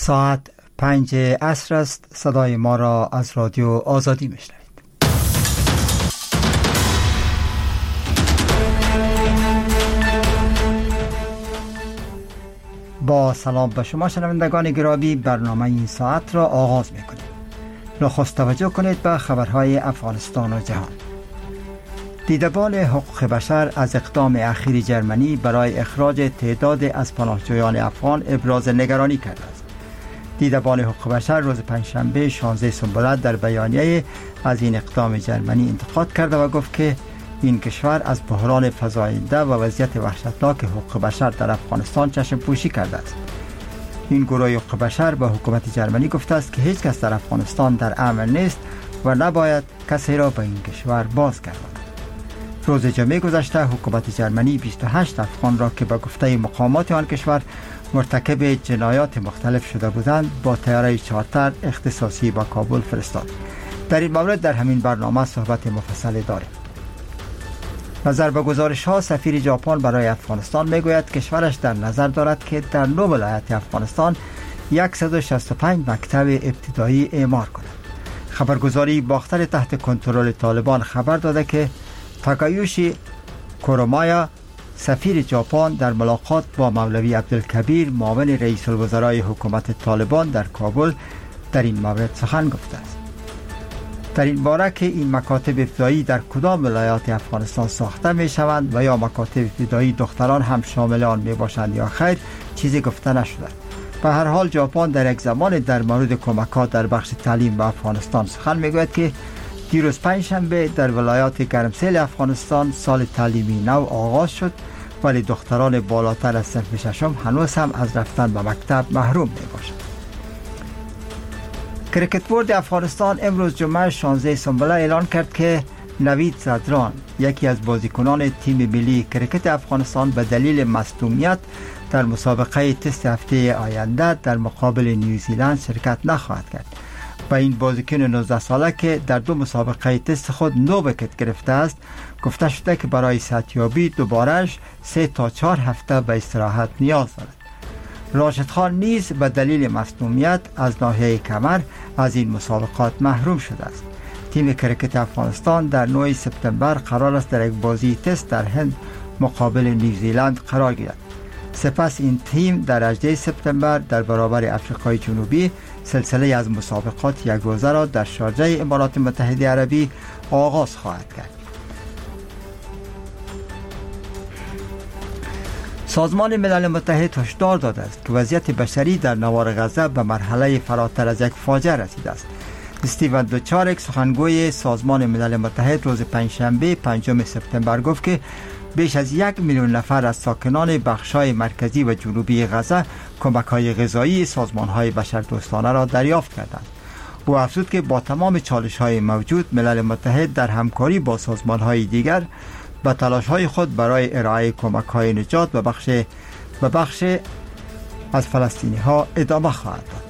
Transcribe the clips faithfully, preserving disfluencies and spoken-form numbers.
ساعت پنج عصر است. صدای ما را از رادیو آزادی میشنوید. با سلام به شما شنوندگان گرامی، برنامه این ساعت را آغاز میکنیم. نخست توجه کنید به خبرهای افغانستان و جهان. دیدبان حقوق بشر از اقدام اخیر جرمنی برای اخراج تعداد از پناهجویان افغان ابراز نگرانی کرده است. دیدبان حقوق بشر روز پنجشنبه شانزده سنبلت در بیانیه از این اقدام جرمنی انتقاد کرده و گفت که این کشور از بحران فزاینده و وضعیت وحشتناک حقوق بشر در افغانستان چشم پوشی کرده است. این گروه حقوق بشر به حکومت جرمنی گفته است که هیچ کس در افغانستان در امن نیست و نباید کسی را به این کشور بازگرداند. روز جمعه گذشته حکومت جرمنی بیست و هشت افغان را که به گفته مقامات آن کشور مرتکب جنایات مختلف شده بودند با طیاره چارتر اختصاصی به کابل فرستاد. در این مورد در همین برنامه صحبت مفصلی داریم. نظر به گزارش ها سفیر ژاپن برای افغانستان میگوید کشورش در نظر دارد که در نو ولایت افغانستان صد و شصت و پنج مکتب ابتدایی اعمار کند. خبرگزاری باختر تحت کنترل طالبان خبر داده که تاکایوشی کورومایا سفیر ژاپن در ملاقات با مولوی عبدالکبیر معاون رئیس الوزرای حکومت طالبان در کابل در این مورد سخن گفته است. در این باره که این مکاتب ابتدایی در کدام ولایات افغانستان ساخته می شوند و یا مکاتب ابتدایی دختران هم شامل آن می باشند یا خیر چیزی گفته نشده. به هر حال ژاپن در یک زمان در مورد کمکات در بخش تعلیم به افغانستان سخن می گوید که دیروز پنجشنبه در ولایات گرمسیر افغانستان سال تعلیمی نو آغاز شد، ولی دختران بالاتر از صنف ششم هنوز هم از رفتن به مکتب محروم می باشند. کرکت بورد افغانستان امروز جمعه شانزده سنبله اعلان کرد که نوید زدران یکی از بازیکنان تیم ملی کرکت افغانستان به دلیل مصدومیت در مسابقه تست هفته آینده در مقابل نیوزیلند شرکت نخواهد کرد. و این بازیکن نوزده ساله که در دو مسابقه تست خود نو ویکت گرفته است، گفته شده که برای صحتیابی دوبارهش سه تا چهار هفته به استراحت نیاز دارد. راشد خان نیز به دلیل مصدومیت از ناحیه کمر از این مسابقات محروم شده است. تیم کرکت افغانستان در نه سپتامبر قرار است در یک بازی تست در هند مقابل نیوزیلند قرار گیرد. سپس این تیم در هجده سپتامبر در برابر آفریقای جنوبی سلسله از مسابقات یک روزه را در شارجه امارات متحده عربی آغاز خواهد کرد. سازمان ملل متحد هشدار داده است که وضعیت بشری در نوار غزه به مرحله فراتر از یک فاجعه رسیده است. استیون دوچارک سخنگوی سازمان ملل متحد روز پنجشنبه پنجم سپتامبر گفت که بیش از یک میلیون نفر از ساکنان بخش‌های مرکزی و جنوبی غزه کمک‌های غذایی سازمان‌های بشردوستانه را دریافت کردند. او افزود که با تمام چالش‌های موجود ملل متحد در همکاری با سازمان‌های دیگر به تلاش‌های خود برای ارائه کمک‌های نجات به بخش به بخش از فلسطینی‌ها ادامه خواهد داد.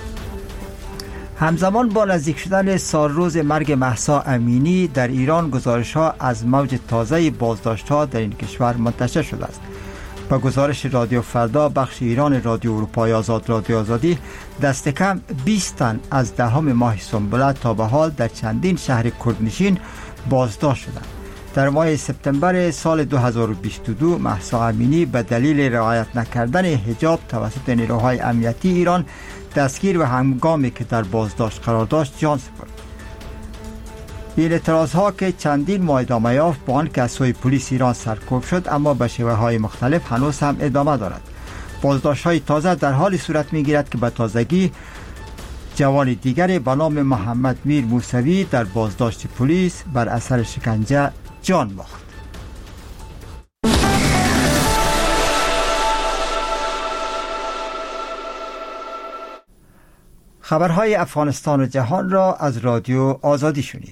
همزمان با نزدیک شدن سال روز مرگ مهسا امینی در ایران گزارش‌ها از موج تازه بازداشت‌ها در این کشور منتشر شده است. با گزارش رادیو فردا بخش ایران رادیو اروپای آزاد رادیو آزادی دست کم بیست تن از دهم ماه سنبلت تا به حال در چندین شهر کردنشین بازداشت شدند. در ماه سپتامبر سال دو هزار و بیست و دو مهسا امینی به دلیل رعایت نکردن حجاب توسط نیروهای امنیتی ایران دستگیر و هنگامی که در بازداشت قرار داشت جان سپرد. این اعتراض ها که چندین ماه ادامه یافت با آنکه از سوی پلیس ایران سرکوب شد اما به شیوه های مختلف هنوز هم ادامه دارد. بازداشت های تازه در حالی صورت می گیرد که به تازگی جوان دیگری به نام محمد میر موسوی در بازداشت پلیس بر اثر شکنجه جان باخت. خبرهای افغانستان و جهان را از رادیو آزادی شنیدید.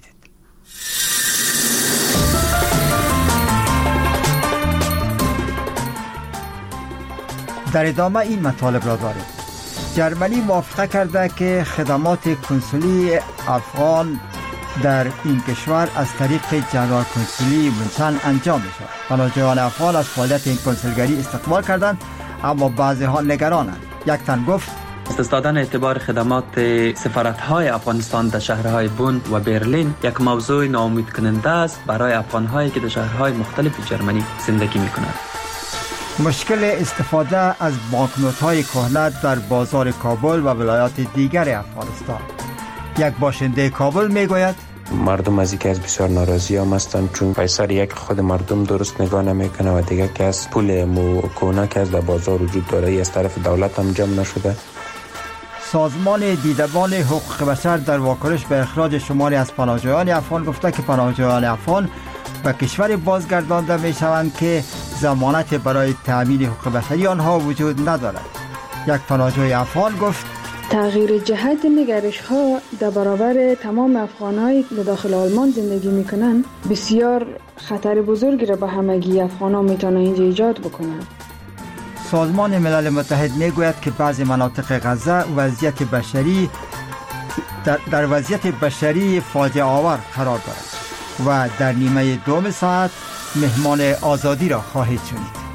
در ادامه این مطالب را داریم. جرمنی موافقه کرده که خدمات کنسولی افغان در این کشور از طریق جنرال کنسولی مونچن انجام می‌شود. پناهجویان افغان از فعالیت این کنسولگری استقبال کردند، اما بعضی ها نگرانند. یک تن گفت از دست دادن اعتبار خدمات سفارت‌های افغانستان در شهرهای بون و برلین یک موضوع ناامید کننده است برای افغان‌هایی که در شهرهای مختلف جرمنی زندگی می‌کنند. مشکل استفاده از بانکنوت‌های کهنه در بازار کابل و ولایات دیگر افغانستان. یک باشنده کابل میگوید مردم از یکی از بسیار ناراضی هم هستند، چون پیسر یک خود مردم درست نگاه نمیکنه و دیگه که از پول مو کهنه که از در بازار وجود داره از طرف دولت هم جمع نشده. سازمان دیدبان حقوق بشر در واکنش به اخراج شماری از پناهجویان افغان گفته که پناهجویان افغان به کشور بازگردانده می شوند که ضمانت برای تأمین حقوق بشری آنها وجود ندارد. یک پناهجوی افغان گفت تغییر جهت نگرش ها در برابر تمام افغانایی که داخل آلمان زندگی میکنن بسیار خطر بزرگی را به همگی افغان ها میتونه اینجا ایجاد بکنن. سازمان ملل متحد میگوید که بعضی مناطق غزه وضعیت بشری در, در وضعیت بشری فاجعه آور قرار دارد و در نیمه دوم ساعت مهمان آزادی را خواهید شنید.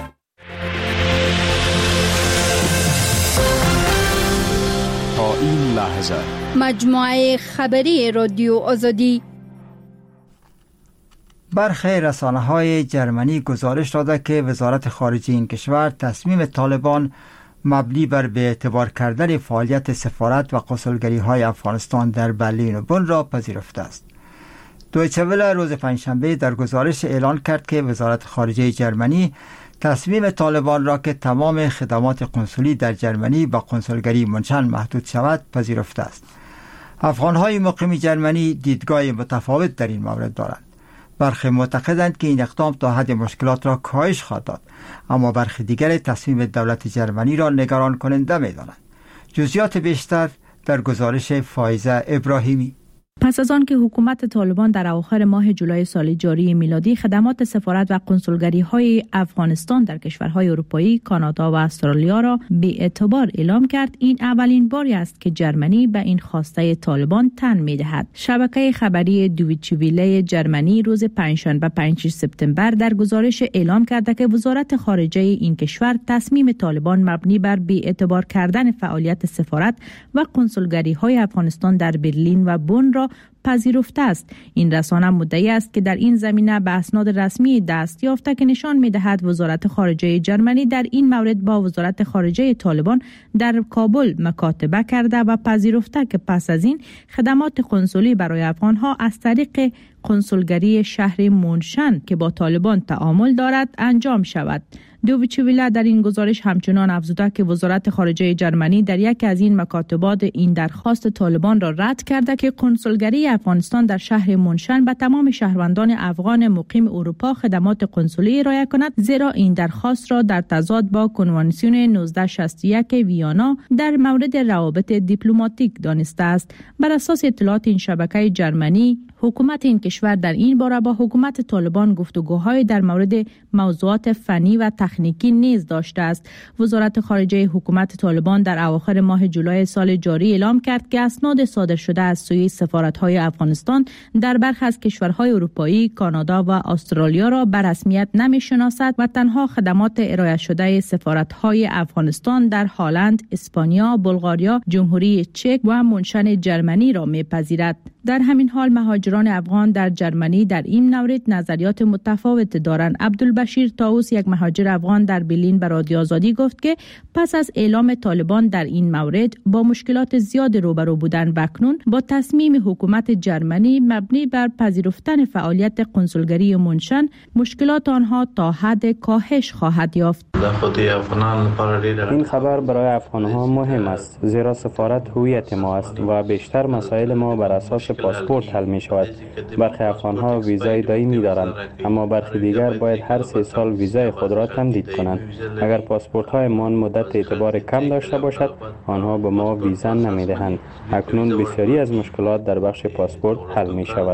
تا این لحظه مجموعه خبری رادیو آزادی. برخی رسانه‌های جرمنی گزارش داده که وزارت خارجه این کشور تصمیم طالبان مبنی بر به اعتبار کردن فعالیت سفارت و قنسولگری‌های افغانستان در برلین و بن را پذیرفته است. دویچه وله روز پنجشنبه در گزارش اعلان کرد که وزارت خارجه جرمنی تصمیم طالبان را که تمام خدمات قنسولی در جرمنی با قنسولگری منشن محدود شود پذیرفته است. افغان‌های مقیم جرمنی دیدگاه متفاوت در این مورد دارند. برخی معتقدند که این اقدام تا حد مشکلات را کاهش خواهد داد، اما برخی دیگر تصمیم دولت جرمنی را نگران کننده می‌دانند. جزئیات بیشتر در گزارش فایزه ابراهیمی. پس از آن که حکومت طالبان در اواخر ماه جولای سال جاری میلادی خدمات سفارت و قنسولگری‌های افغانستان در کشورهای اروپایی، کانادا و استرالیا را بی‌اعتبار اعلام کرد، این اولین باری است که جرمنی به این خواسته طالبان تن می‌دهد. شبکه خبری دویچه وله جرمنی روز پنجشنبه پنجم سپتامبر در گزارش اعلام کرده که وزارت خارجه این کشور تصمیم طالبان مبنی بر بی‌اعتبار کردن فعالیت سفارت و قنسولگری‌های افغانستان در برلین و بن را پذیرفته است. این رسانه مدعی است که در این زمینه به اسناد رسمی دست یافته که نشان می‌دهد وزارت خارجه جرمنی در این مورد با وزارت خارجه طالبان در کابل مکاتبه کرده و پذیرفته که پس از این خدمات قنسولی برای افغان‌ها از طریق قنسولگری شهر مونشن که با طالبان تعامل دارد انجام شود. دویچه وله در این گزارش همچنان افزوده که وزارت خارجه جرمنی در یک از این مکاتبات این درخواست طالبان را رد کرده که قنسولگری افغانستان در شهر مونشن به تمام شهروندان افغان مقیم اروپا خدمات قنسولی ارائه کند، زیرا این درخواست را در تضاد با کنوانسیون نوزده شصت و یک ویانا در مورد روابط دیپلماتیک دانسته است. بر اساس اطلاعات این شبکه جرمنی، حکومت این کشور در این باره با حکومت طالبان گفتگوهای در مورد موضوعات فنی و تکنیکی نیز داشته است. وزارت خارجه حکومت طالبان در اواخر ماه جولای سال جاری اعلام کرد که اسناد صادر شده از سوی سفارت‌های افغانستان در برخی از کشورهای اروپایی، کانادا و استرالیا را به رسمیت نمی‌شناسد و تنها خدمات ارائه شده سفارت‌های افغانستان در هلند، اسپانیا، بلغاریا، جمهوری چک و منشن جرمنی را می‌پذیرد. در همین حال مهاجران افغان در جرمنی در این مورد نظریات متفاوت دارند. عبدالبشیر طاووس، یک مهاجر افغان در برلین، به رادیو آزادی گفت که پس از اعلام طالبان در این مورد با مشکلات زیاد روبرو بودن و اکنون با تصمیم حکومت جرمنی مبنی بر پذیرفتن فعالیت قنسولگری منشن، مشکلات آنها تا حد کاهش خواهد یافت. این خبر برای افغان‌ها مهم است، زیرا سفارت هویت ما است و بیشتر مسائل ما بر اساس پاسپورت حل می شود. برخی افغان‌ها ویزای دائمی دارند، اما برخی دیگر باید هر سه سال ویزای خود را تمدید کنند. اگر پاسپورت‌های ما مدت اعتبار کم داشته باشد، آنها به ما ویزا نمی‌دهند. اکنون بسیاری از مشکلات در بخش پاسپورت حل می شود.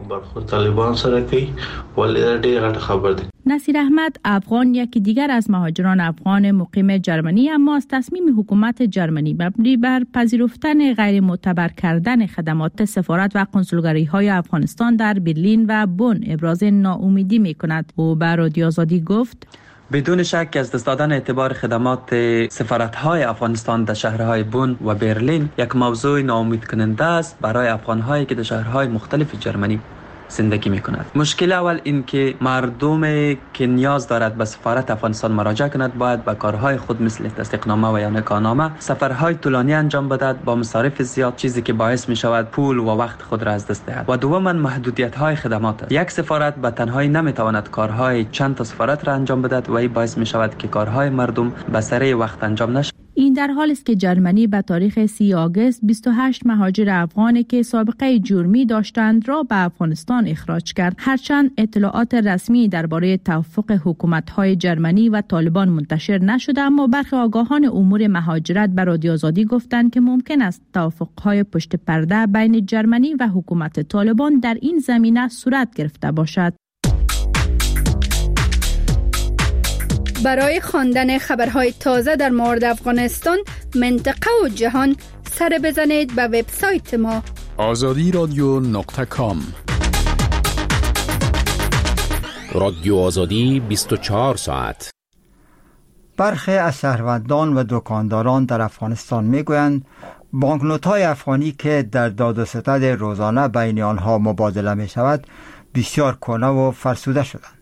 نصیر احمد افغان، یکی دیگر از مهاجران افغان مقیم جرمنی، اما از تصمیم حکومت جرمنی مبنی بر پذیرفتن غیر معتبر کردن خدمات سفارت و قنسولگری‌های افغانستان در برلین و بن ابراز ناامیدی می‌کند. او به رادیو آزادی گفت: بدون شک از دست دادن اعتبار خدمات سفارت‌های افغانستان در شهرهای بون و برلین یک موضوع ناامید کننده است برای افغان‌هایی که در شهرهای مختلف جرمنی زندگی می‌کنند. مشکل اول این که مردم که نیاز دارد به سفارت افغانستان مراجعه کند باید به کارهای خود مثل تصدیقنامه و یا نکاحنامه سفرهای طولانی انجام بدهد با مصارف زیاد، چیزی که باعث می‌شود پول و وقت خود را از دست دهد. و دوما محدودیت‌های خدمات است. یک سفارت به تنهایی نمی‌تواند کارهای چند تا سفارت را انجام بدهد و این باعث می‌شود که کارهای مردم به سریع وقت انجام نشود. این در حالی است که جرمنی به تاریخ سی آگوست بیست و هشت مهاجر افغانی که سابقه جرمی داشتند را به افغانستان اخراج کرد. هرچند اطلاعات رسمی درباره توافق حکومت‌های جرمنی و طالبان منتشر نشده، اما برخی آگاهان امور مهاجرت به رادیو آزادی گفتند که ممکن است توافق‌های پشت پرده بین جرمنی و حکومت طالبان در این زمینه صورت گرفته باشد. برای خواندن خبرهای تازه در مورد افغانستان، منطقه و جهان، سر بزنید به وبسایت ما آزادی رادیو نقطه کام. رادیو آزادی بیست و چهار ساعت. برخی از شهروندان و دکانداران در افغانستان میگویند بانکنوت‌های افغانی که در داد و ستد روزانه بین آنها مبادله می شود بسیار کهنه و فرسوده شدند.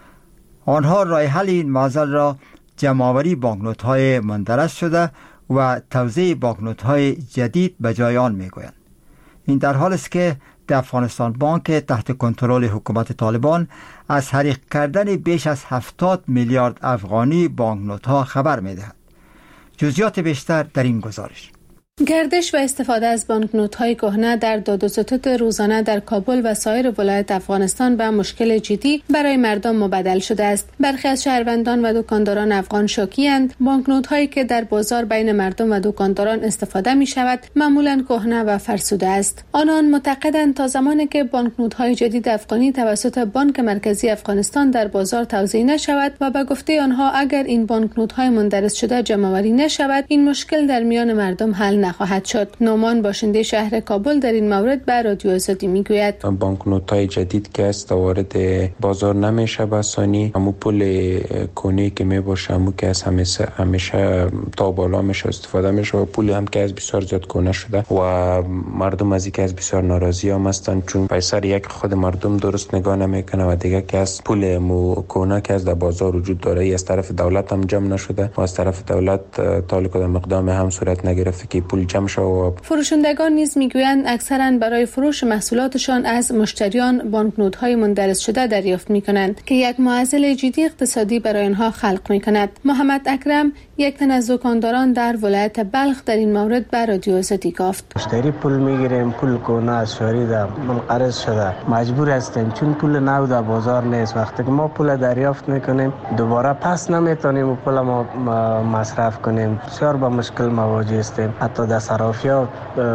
آنها راه حل این معضل را جمع‌آوری بانکنوت‌های مندرج شده و توزیع بانکنوت‌های جدید به جای آن می‌گویند. این در حالی است که در افغانستان بانک تحت کنترل حکومت طالبان از حریق کردن بیش از هفتاد میلیارد افغانی بانکنوت‌ها خبر می‌دهد. جزئیات بیشتر در این گزارش. گردش و استفاده از بانکنوت‌های کهنه در داد و ستد روزانه در کابل و سایر ولایات افغانستان به مشکل جدی برای مردم مبدل شده است. برخی از شهروندان و دکانداران افغان شاکی‌اند بانکنوت‌هایی که در بازار بین مردم و دکانداران استفاده می‌شود معمولاً کهنه و فرسوده است. آنان معتقدند تا زمانی که بانکنوت‌های جدید افغانی توسط بانک مرکزی افغانستان در بازار توزیع نشود و به گفته آنها اگر این بانکنوت‌های مندرج شده جمع‌آوری نشود، این مشکل در میان مردم حل نخواهد شد. نومان باشنده شهر کابل در این مورد به رادیو آزادی میگوید بانکنوت‌های جدید که است وارد بازار نمیشه به آسانی. همون پول کونی که میباشه همون که از همیشه همیشه تا بالا میشه استفاده میشه و پولی هم که از بسیار زیاد کونه شده و مردم از اینکه از بسیار ناراضی هم هستند چون پیسر یک خود مردم درست نگاه نمیکنه و دیگه که از پول مو کونه که از در بازار وجود داره ای از طرف دولت هم جمع نشده و از طرف دولت تا کدام مقدام هم صورت نگرفته که پول جمع شود. فروشندگان نیز میگویند اکثرا برای فروش محصولاتشان از مشتریان بانکنوت‌های مندرج شده دریافت میکنند که یک معضل جدی اقتصادی برای آنها خلق میکند. محمد اکرم یک تن از دکانداران در ولایت بلخ در این مورد به رادیو آزادی گفت مشتری پول میگیریم پول کونه از شهریده منقرض شده مجبور هستیم چون پول نو در بازار نیست. وقتی که ما پول دریافت میکنیم دوباره پس نمیتونیم پول ما مصرف کنیم. بسیار با مشکل مواجه هستیم. حتی در صرافی‌ها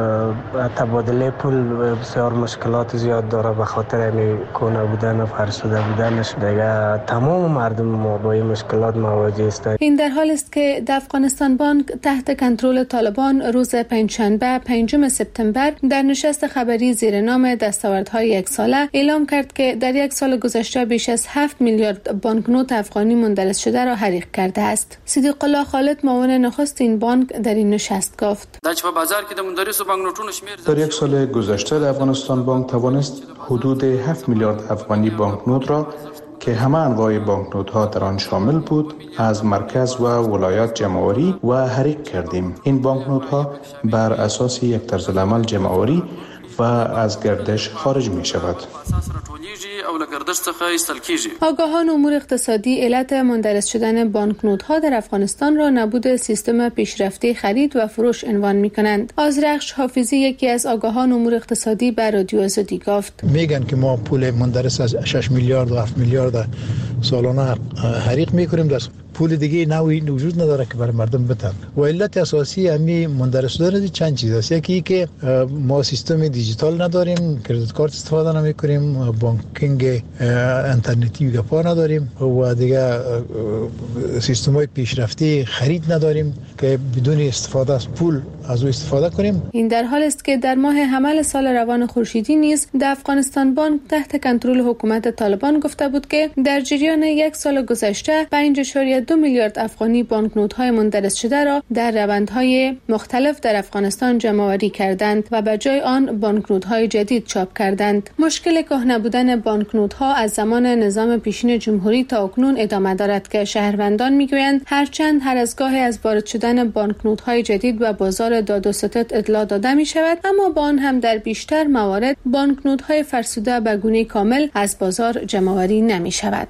تبادله پول بسیار مشکلات زیاد داره به خاطر این کونه بودن و فرسوده بودنش. دیگه تمام مردم ما با این مشکلات مواجه هستند. این در حالی است که در افغانستان بانک تحت کنترل طالبان روز پنجشنبه پنجم سپتامبر در نشست خبری زیر نام دستاوردهای یک ساله اعلام کرد که در یک سال گذشته بیش از هفت میلیارد بانکنوت افغانی مندرج شده را حریق کرده است. صدیق الله خالد معاون نخست این بانک در این نشست گفت در یک سال گذشته در افغانستان بانک توانست حدود هفت میلیارد افغانی بانکنوت را که همه انواع بانکنوت ها در آن شامل بود از مرکز و ولایات جمع‌آوری و حریق کردیم. این بانکنوت ها بر اساس یک طرزالعمل جمع‌آوری و از گردش خارج می شود. آگاهان امور اقتصادی علت مندرج شدن بانکنوت ها در افغانستان را نبود سیستم پیشرفته خرید و فروش عنوان می کنند. آذرخش حافظی یکی از آگاهان امور اقتصادی به رادیو آزادی گفت میگن که ما پول مندرج از شش میلیارد و هفت میلیارد سالانه حریق میکنیم در پول دیگه نوعی وجود نداره که برای مردم بدن و علت اساسی همین مندرج شدن چند چیز است. یکی که ما سیستم دیجیتال نداریم، کریدیت کارت استفاده نمی‌کنیم، بانکینگ اینترنتی گپا نداریم و دیگه سیستم‌های پیشرفته خرید نداریم که بدون استفاده از پول از او استفاده کنیم. این در حال است که در ماه حمل سال روان خورشیدی نیز د افغانستان بانک تحت کنترل حکومت طالبان گفته بود که در جریان یک سال گذشته پنج اشاریه دو میلیارد افغانی بانکنوت‌های مندرس شده را در روندهای مختلف در افغانستان جمع‌آوری کردند و به جای آن بانکنوت‌های جدید چاپ کردند. مشکل کهنه بودن بانکنوت‌ها از زمان نظام پیشین جمهوری تا اکنون ادامه دارد که شهروندان میگویند هرچند هر از گاهی از وارد شدن بانکنوت‌های جدید به بازار داد و ستد اطلاع داده می شود، اما با آن هم در بیشتر موارد بانکنوت‌های فرسوده به گونه کامل از بازار جمع‌آوری نمی شود.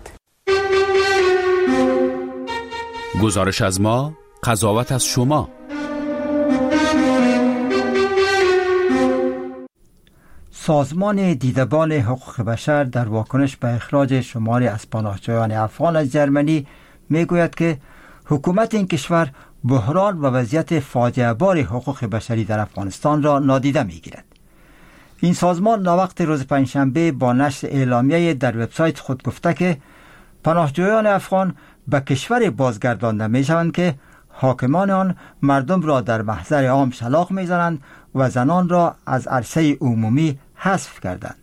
گزارش از ما، قضاوت از شما. سازمان دیدبان حقوق بشر در واکنش به اخراج شماری از پناهجویان افغان از جرمنی میگوید که حکومت این کشور بحران و وضعیت فاجعه بار حقوق بشری در افغانستان را نادیده میگیرد. این سازمان ناوقت روز پنجشنبه با نشر اعلامیه در وبسایت خود گفته که پناهجویان افغان به کشور بازگردانده میشوند که حاکمان آن مردم را در محضر عام شلاق میزنند و زنان را از عرصه عمومی حذف کردند.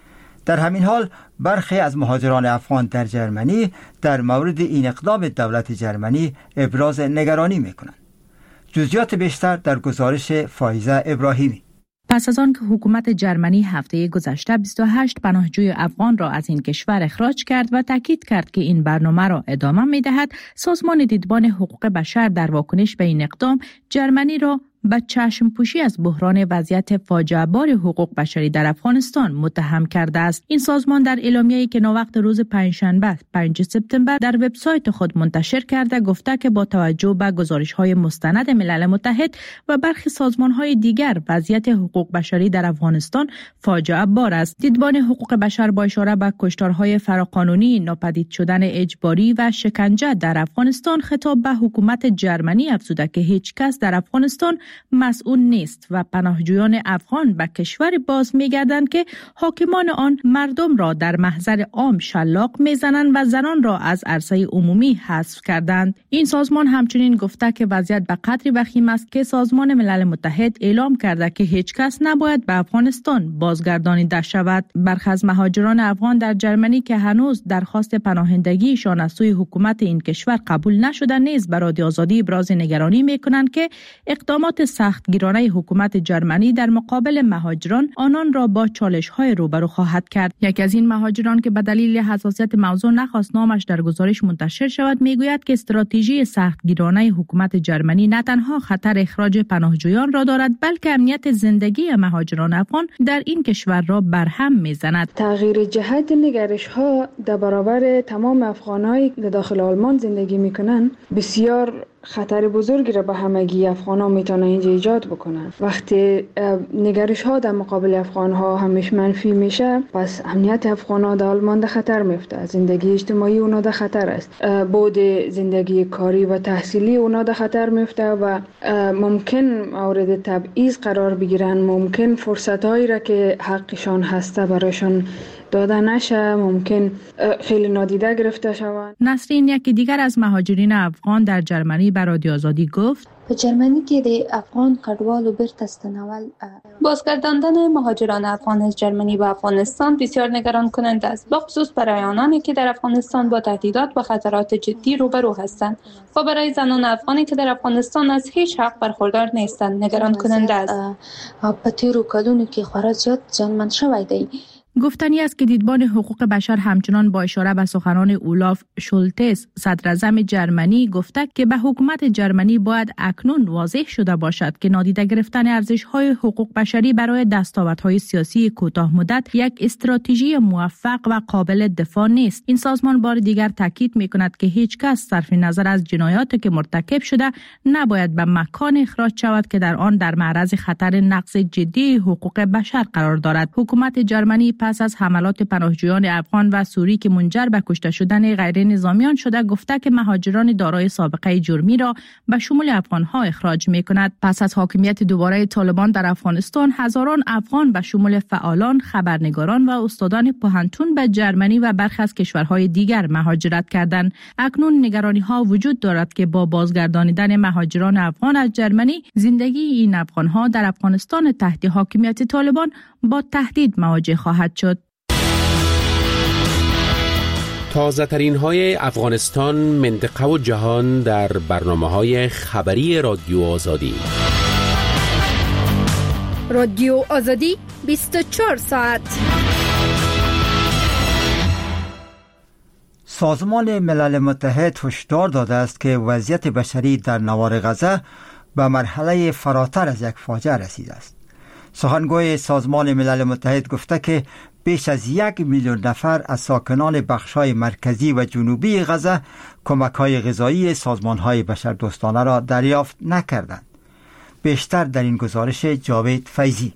در همین حال برخی از مهاجران افغان در جرمنی در مورد این اقدام دولت جرمنی ابراز نگرانی میکنند. جزئیات بیشتر در گزارش فایزه ابراهیمی. پس از آن که حکومت جرمنی هفته گذشته بیست و هشت پناهجوی افغان را از این کشور اخراج کرد و تاکید کرد که این برنامه را ادامه می‌دهد، سازمان دیدبان حقوق بشر در واکنش به این اقدام جرمنی را به چشم پوشی از بحران وضعیت فاجعه بار حقوق بشری در افغانستان متهم کرده است. این سازمان در اعلامیه‌ای که ناوقت روز پنجشنبه پنجم سپتامبر در وبسایت خود منتشر کرده گفته که با توجه به گزارش‌های مستند ملل متحد و برخی سازمان‌های دیگر وضعیت حقوق بشری در افغانستان فاجعه بار است. دیدبان حقوق بشر با اشاره به کشتارهای فراقانونی، ناپدید شدن اجباری و شکنجه در افغانستان خطاب به حکومت جرمنی افزوده که هیچ کس در افغانستان مسئول نیست و پناهجویان افغان به کشور باز می‌گردند که حاکمان آن مردم را در محضر عام شلاق می‌زنند و زنان را از عرصه عمومی حذف کردند. این سازمان همچنین گفته که وضعیت به قدری وخیم است که سازمان ملل متحد اعلام کرده که هیچ کس نباید به افغانستان بازگردانیده شود. برخی از مهاجران افغان در جرمنی که هنوز درخواست پناهندگیشان از سوی حکومت این کشور قبول نشده نیز به رادیو آزادی ابراز نگرانی می‌کنند که اقدامات سختگیرانه حکومت جرمنی در مقابل مهاجران آنان را با چالش‌های روبرو خواهد کرد. یکی از این مهاجران که به دلیل حساسیت موضوع نخواست نامش در گزارش منتشر شود میگوید که استراتژی سختگیرانه حکومت جرمنی نه تنها خطر اخراج پناهجویان را دارد بلکه امنیت زندگی مهاجران افغان در این کشور را برهم میزند. تغییر جهت نگرش‌ها در برابر تمام افغانایی که داخل آلمان زندگی میکنن بسیار خطر بزرگی را به همگی افغان‌ها میتونه اینجا ایجاد بکنن. وقتی نگرش ها در مقابل افغان ها همیش منفی میشه، پس امنیت افغان ها در آلمان در خطر میفته، زندگی اجتماعی اونا در خطر است، بود زندگی کاری و تحصیلی اونا در خطر میفته و ممکن مورد تبعیض قرار بگیرن، ممکن فرصت هایی را که حقشان هسته برایشان داده نشه، ممکن خیلی نادیده گرفته شوند. نسرین یکی دیگر از مهاجرین افغان در جرمنی به رادیو آزادی گفت په جرمنی کې د افغان کډوالو بیرته ستنول بازگرداندن مهاجران افغان از جرمنی به افغانستان بسیار نگران کننده است، به خصوص برای آنانی که در افغانستان با تهدیدات و خطرات جدی روبرو هستند و برای زنان افغانی که در افغانستان از هیچ حق برخوردار نیستند نگران کننده است. په تیرو کلونو کې خورا زیات زیانمن شوی دی. گفتنی است که دیدبان حقوق بشر همچنان با اشاره به سخنان اولاف شولتز صدراعظم جرمنی گفته که به حکومت جرمنی باید اکنون واضح شده باشد که نادیده گرفتن ارزش‌های حقوق بشری برای دستاوردهای سیاسی کوتاه مدت یک استراتژی موفق و قابل دفاع نیست. این سازمان بار دیگر تاکید می‌کند که هیچ کس صرف نظر از جنایاتی که مرتکب شده نباید به مکان اخراج شود که در آن در معرض خطر نقض جدی حقوق بشر قرار دارد. حکومت جرمنی پس از حملات پناهجویان افغان و سوری که منجر به کشته شدن غیر نظامیان شده گفته که مهاجران دارای سابقه جرمی را به شمول افغان‌ها اخراج می‌کند. پس از حاکمیت دوباره طالبان در افغانستان، هزاران افغان به شمول فعالان، خبرنگاران و استادان پوهنتون به جرمنی و برخی از کشورهای دیگر مهاجرت کردند. اکنون نگرانی‌ها وجود دارد که با بازگردانیدن مهاجران افغان از جرمنی، زندگی این افغان‌ها در افغانستان تحت حاکمیت طالبان با تهدید مواجه خواهد شد. تازه ترین های افغانستان، منطقه و جهان در برنامه های خبری رادیو آزادی. رادیو آزادی بیست و چهار ساعت. سازمان ملل متحد هشدار داده است که وضعیت بشری در نوار غزه به مرحله فراتر از یک فاجعه رسیده است. سخنگوی سازمان ملل متحد گفته که بیش از یک میلیون نفر از ساکنان بخش‌های مرکزی و جنوبی غزه کمک‌های غذایی سازمان‌های بشردوستانه را دریافت نکردند. بیشتر در این گزارش جاوید فیضی.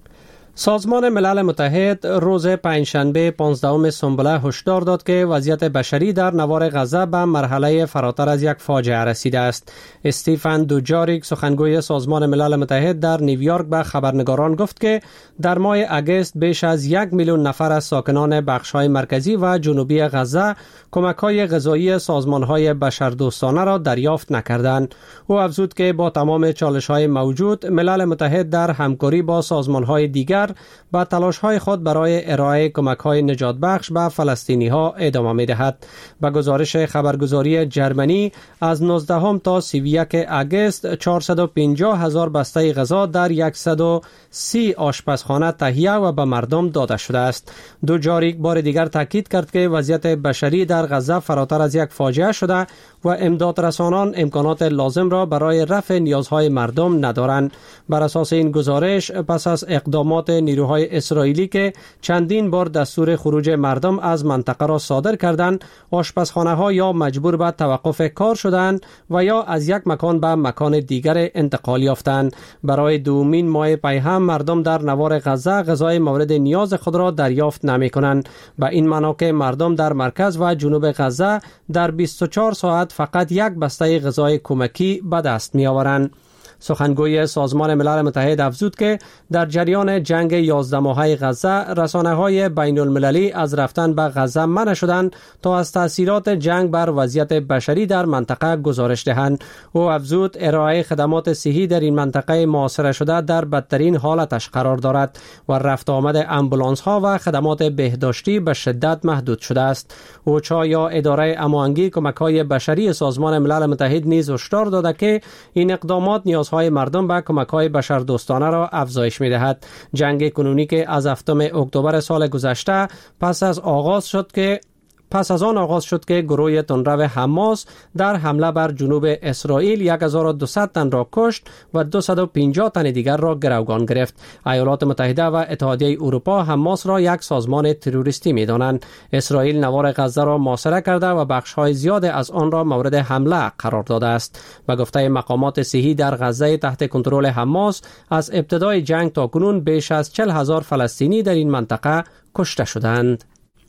سازمان ملل متحد روز پنجشنبه پانزدهم سنبله هشدار داد که وضعیت بشری در نوار غزه به مرحله فراتر از یک فاجعه رسیده است. استیفن دوجاریک، سخنگوی سازمان ملل متحد در نیویورک، به خبرنگاران گفت که در ماه اگست بیش از یک میلیون نفر از ساکنان بخش‌های مرکزی و جنوبی غزه کمک‌های غذایی سازمان‌های بشردوستانه را دریافت نکردند. او افزود که با تمام چالش‌های موجود، ملل متحد در همکاری با سازمان‌های دیگر با تلاش‌های خود برای ارائه کمک‌های نجات بخش به فلسطینی‌ها ادامه می‌دهد. به گزارش خبرگزاری جرمنی، از نوزدهم تا سی و یک اگست چهارصد و پنجاه هزار بسته غذا در صد و سی آشپزخانه تهیه و به مردم داده شده است. دوجاریک بار دیگر تاکید کرد که وضعیت بشری در غزه فراتر از یک فاجعه شده و امدادرسانان امکانات لازم را برای رفع نیازهای مردم ندارند. بر اساس این گزارش، پس از اقدامات نیروهای اسرائیلی که چندین بار دستور خروج مردم از منطقه را صادر کردند، آشپزخانه ها یا مجبور به توقف کار شدند و یا از یک مکان به مکان دیگر انتقال یافتند. برای دومین ماه پی هم مردم در نوار غزه غذای مورد نیاز خود را دریافت نمی کنند. به این معنا که مردم در مرکز و جنوب غزه در بیست و چهار ساعت فقط یک بسته غذای کمکی به دست می آورند. سخنگوی سازمان ملل متحد افزود که در جریان جنگ یازده ماهه غزه، رسانه‌های بین المللی از رفتن به غزه منع شدند تا از تأثیرات جنگ بر وضعیت بشری در منطقه گزارش دهند. او افزود ارائه خدمات صحی در این منطقه محاصره شده در بدترین حالتش قرار دارد و رفت آمد امبولانس ها و خدمات بهداشتی به شدت محدود شده است. اوچا یا اداره امانگی کمک‌های بشری سازمان ملل متحد نیز هشدار داده که این اقدامات نیاز های مردم به کمک‌های بشردوستانه را افزایش می‌دهد. جنگ کنونی که از هفتم اکتبر سال گذشته پس از آغاز شد که پس از آن آغاز شد که گروه تندرو حماس در حمله بر جنوب اسرائیل هزار و دویست تن را کشت و دویست و پنجاه تن دیگر را گروگان گرفت. ایالات متحده و اتحادیه اروپا حماس را یک سازمان تروریستی می‌دانند. اسرائیل نوار غزه را محاصره کرده و بخش‌های زیاد از آن را مورد حمله قرار داده است. به گفته مقامات صحی، در غزه تحت کنترل حماس از ابتدای جنگ تا کنون بیش از چهل هزار فلسطینی در این منطقه کشته شدند.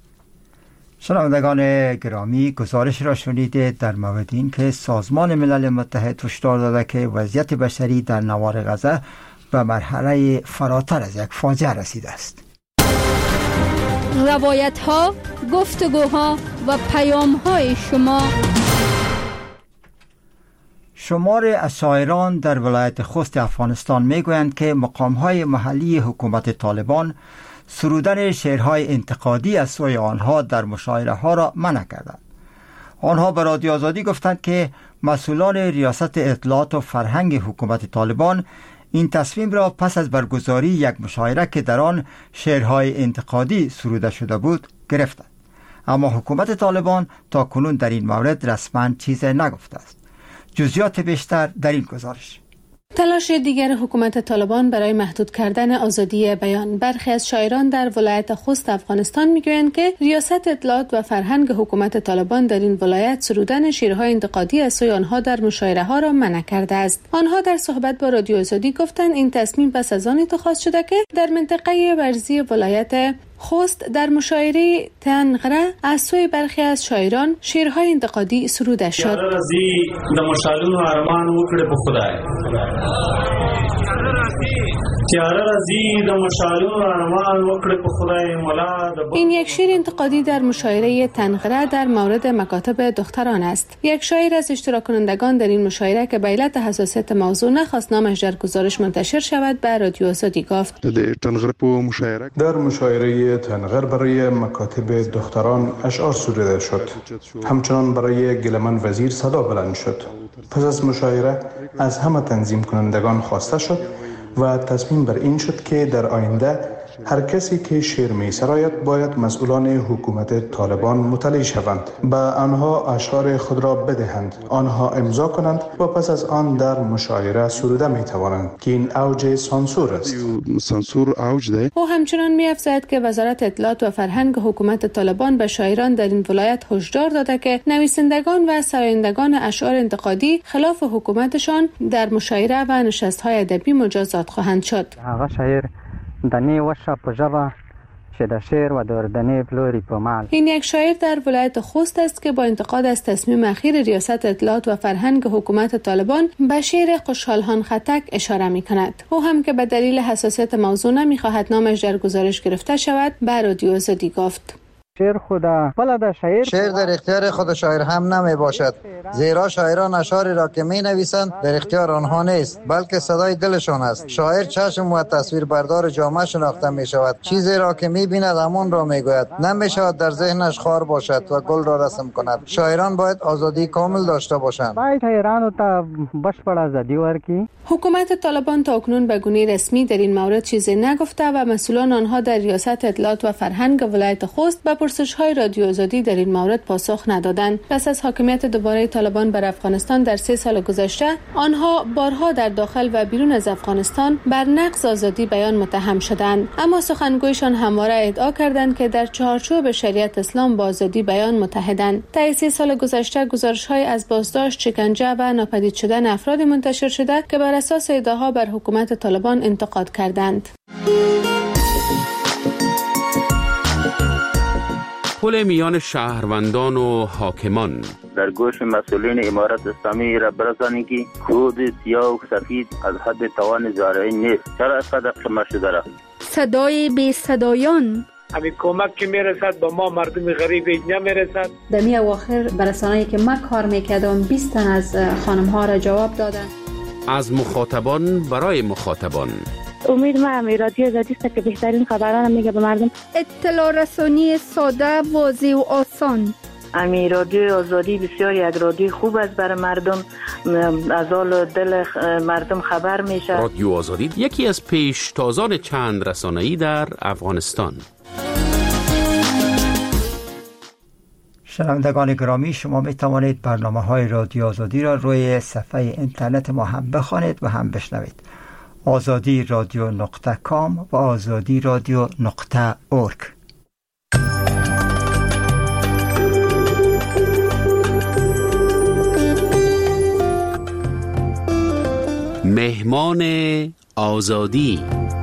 شنوندگان گرامی، گزارش را شنیده در مورد این که سازمان ملل متحد هشدار داده که وضعیت بشری در نوار غزه به مرحله فراتر از یک فاجعه رسیده است. روایت ها، گفتگوها و پیام های شما. شمار از شاعران در ولایت خوست افغانستان میگویند که مقام های محلی حکومت طالبان سرودن شعرهای انتقادی از سوی آنها در مشاعره ها را منع کردند. آنها به رادیو آزادی گفتند که مسئولان ریاست اطلاعات و فرهنگ حکومت طالبان این تصمیم را پس از برگزاری یک مشاعره که در آن شعرهای انتقادی سروده شده بود گرفتند. اما حکومت طالبان تا کنون در این مورد رسما چیزی نگفته است. جزئیات بیشتر در این گزارش. تلاش دیگر حکومت طالبان برای محدود کردن آزادی بیان. برخی از شاعران در ولایت خوست افغانستان میگویند که ریاست اطلاعات و فرهنگ حکومت طالبان در این ولایت سرودن شعرهای انتقادی از سوی آنها در مشاعره ها را منع کرده است. آنها در صحبت با رادیو آزادی گفتند این تصمیم پس از آن اتخاذ شده که در منطقه ورزی ولایت خوست در مشاعره تنغره از سوی برخی از شاعران شعرهای انتقادی سروده شد. این یک شعر انتقادی در مشاعره تنغره در مورد مکاتب دختران است. یک شاعر از اشتراک کنندگان در این مشاعره که به علت حساسیت موضوع نخواست نامش در گزارش منتشر شود به رادیو آزادی گفت. در مشاعره تنغر برای مکاتب دختران اشعار سروده شد. همچنان برای گلمن وزیر صدا بلند شد. پس از مشاعره از همه تنظیم کنندگان خواسته شد و تصمیم بر این شد که در آینده هر کسی که شعر می سراید باید مسئولان حکومت طالبان مطلع شوند، به آنها اشعار خود را بدهند، آنها امضا کنند و پس از آن در مشاعره سروده می توانند که این اوج سانسور است. سانسور اوج ده. او همچنان می افزاید که وزارت اطلاعات و فرهنگ حکومت طالبان به شاعران در این ولایت هشدار داده که نویسندگان و سرایندگان اشعار انتقادی خلاف حکومتشان در مشاعره و نشست‌های ادبی مجازات خواهند شد. هغه شاعر دنی وشه په ژبه چې د شعر و د دنی پلوری په مال. این یک شاعر در ولایت خوست است که با انتقاد از تصمیم اخیر ریاست اطلاعات و فرهنگ حکومت طالبان به شعر خوشحالخان خطک اشاره می کند. او هم که به دلیل حساسیت موضوع نمی خواهد نامش در گزارش گرفته شود به رادیو آزادی گفت. شعر خدا بلد شاعر شعر در اختیار خود شاعر هم نمی باشد، زیرا شاعران اشعاری را که می نویسند در اختیار آنها نیست بلکه صدای دلشان است. شاعر چشم و تصویر بردار جامعه شناخته می شود، چیزی را که می بیند همان را می گوید، نمی شود در ذهنش خار باشد و گل را رسم کند. شاعران باید آزادی کامل داشته باشند. باید ایران تا بشپړ آزادی ورکړي. حکومت طالبان تا اکنون به گونه رسمی در این مورد چیزی نگفته و مسئولان آنها در ریاست اطلاعات و فرهنگ ولایت خوست به پرسش‌های رادیو آزادی در این مورد پاسخ ندادند. پس از حاکمیت دوباره طالبان بر افغانستان در سه سال گذشته، آنها بارها در داخل و بیرون از افغانستان بر نقض آزادی بیان متهم شدند، اما سخنگویشان همواره ادعا کردند که در چارچوب شریعت اسلام با آزادی بیان متحدند. طی سه سال گذشته گزارش‌های از بازداشت، شکنجه و ناپدید شدن افرادی منتشر شده که بر اساس ادعاها بر حکومت طالبان انتقاد کردند. پل میان شهروندان و حاکمان در گوش مسئولین امارت اسلامی را برسانید که کود سیاه و سفید از حد توان زارعی نیست. چرا اینقدر قمه شده را؟ صدای بی صدایان همین کمک که میرسد به ما مردم غریب نمیرسد. در می اواخر برسانه‌ای که ما کار میکردم بیست تن از خانم ها را جواب دادن. از مخاطبان برای مخاطبان. امید ما هم رادیو آزادی است که بهترین خبران میگه به مردم. اطلاع رسانی ساده، واضح و آسان. امی رادیو آزادی بسیار یک رادیو خوب است برای مردم، از حال دل مردم خبر میشه. رادیو آزادی یکی از پیشتازان چند رسانه‌ای در افغانستان. شنوندگان گرامی، شما می توانید برنامه‌های رادیو آزادی را روی صفحه اینترنت ما هم بخوانید و هم بشنوید. آزادی رادیو نقطه کام و آزادی رادیو نقطه اورگ. مهمان آزادی.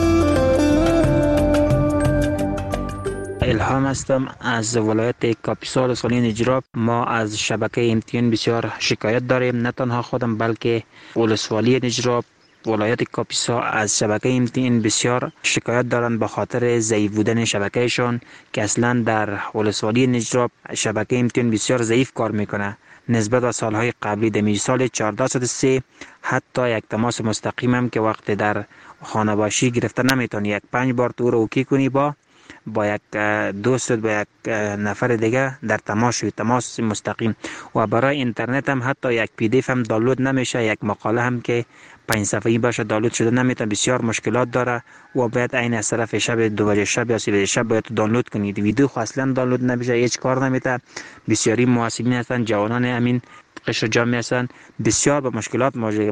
الهام هستم از ولایت کاپیسا سالین اجرا. ما از شبکه امتیان بسیار شکایت داریم، نه تنها خودم بلکه ولسوالی نجراب، ولایت کاپیسا از شبکه امتیان بسیار شکایت دارند به خاطر ضعیف بودن شبکهشان که اصلا در ولسوالی نجراب شبکه امتیان بسیار ضعیف کار میکنه نسبت به سالهای قبلی. در سال چهارده صد و سه حتی یک تماس مستقیم هم که وقت در خانه باشی گرفته نمیتونی، یک پنج بار تو رو اوکی کنی با با یک دوست با یک نفر دیگه در تماس شوی، تماس مستقیم. و برای اینترنت هم حتی یک پی دی اف هم دانلود نمیشه، یک مقاله هم که پنج صفحه‌ای باشه دانلود شده نمیتونه، بسیار مشکلات داره و باید عین از طرف شب دو بجه شب یا سه بجه شب باید دانلود کنید. ویدیو خو اصلا دانلود نمیشه، هیچ کار نمیته. بسیاری محاسبین هستن، جوانان همین قشر جامعه هستن، بسیار به مشکلات مواجه.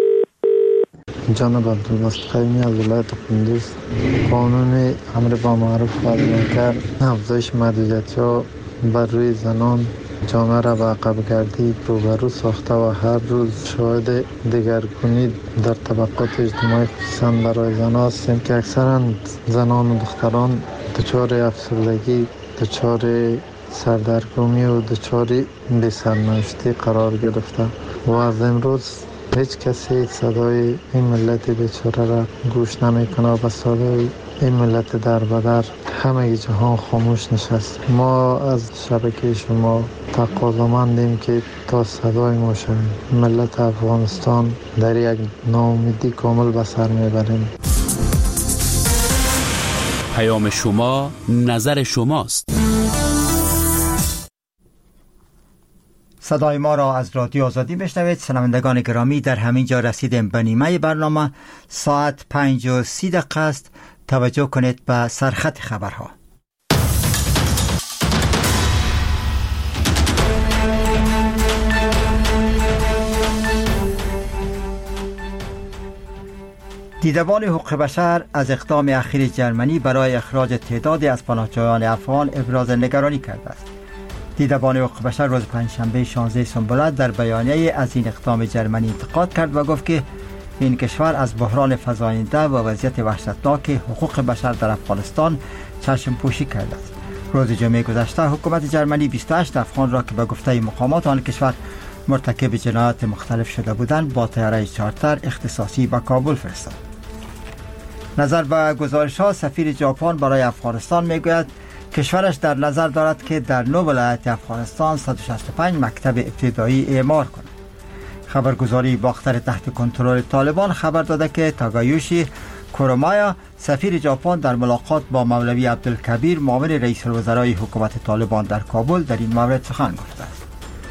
جناب عبدالمستقیمی از ولایت کندوز، قانون امر با معروف و منکر افزایش محدودیت‌ها بر روی زنان جامعه را به عقب گردی روبرو ساخته و هر روز شاهد دگرگونی در طبقات اجتماعی خصوصا برای زنان هستیم که اکثرا زنان و دختران دچار افسردگی، دچار سردرگمی و دچار بی سرنوشتی قرار گرفته و از امروز هیچ کسی صدای این ملت بیچاره را گوش نمیکنه و صدای این ملت در بدر همه جهان خاموش نشست. ما از شبکه شما تقاضامندیم که تا صدای ما شویم. ملت افغانستان در یک ناامیدی کامل به سر میبریم. پیام شما، نظر شماست. صدای ما را از رادیو آزادی بشنوید. شنوندگان گرامی، در همین جا رسیدیم به نیمه برنامه. ساعت پنج و سی دقیقه است. توجه کنید به سرخط خبرها. دیدبان حقوق بشر از اقدام اخیر جرمنی برای اخراج تعدادی از پناهجویان افغان ابراز نگرانی کرده است. دیدبان حقوق بشر روز پنجشنبه شانزده سنبله در بیانیه از این اقدام جرمنی انتقاد کرد و گفت که این کشور از بحران فزاینده و وضعیت وحشتناک حقوق بشر در افغانستان چشم پوشی کرده است. روز جمعه گذشته حکومت جرمنی بیست و هشت افغان را که به گفته مقامات آن کشور مرتکب جنایات مختلف شده بودند با طیاره چارتر اختصاصی به کابل فرستاد. نظر به گزارش‌ها، سفیر ژاپن برای افغانستان میگوید کشورش در نظر دارد که در نو ولایت افغانستان صد و شصت و پنج مکتب ابتدایی اعمار کند. خبرگزاری باختر تحت کنترل طالبان خبر داده که تاگایوشی کورومایا سفیر ژاپن در ملاقات با مولوی عبدالکبیر معاون رئیس الوزرای حکومت طالبان در کابل در این مورد سخن گفته است.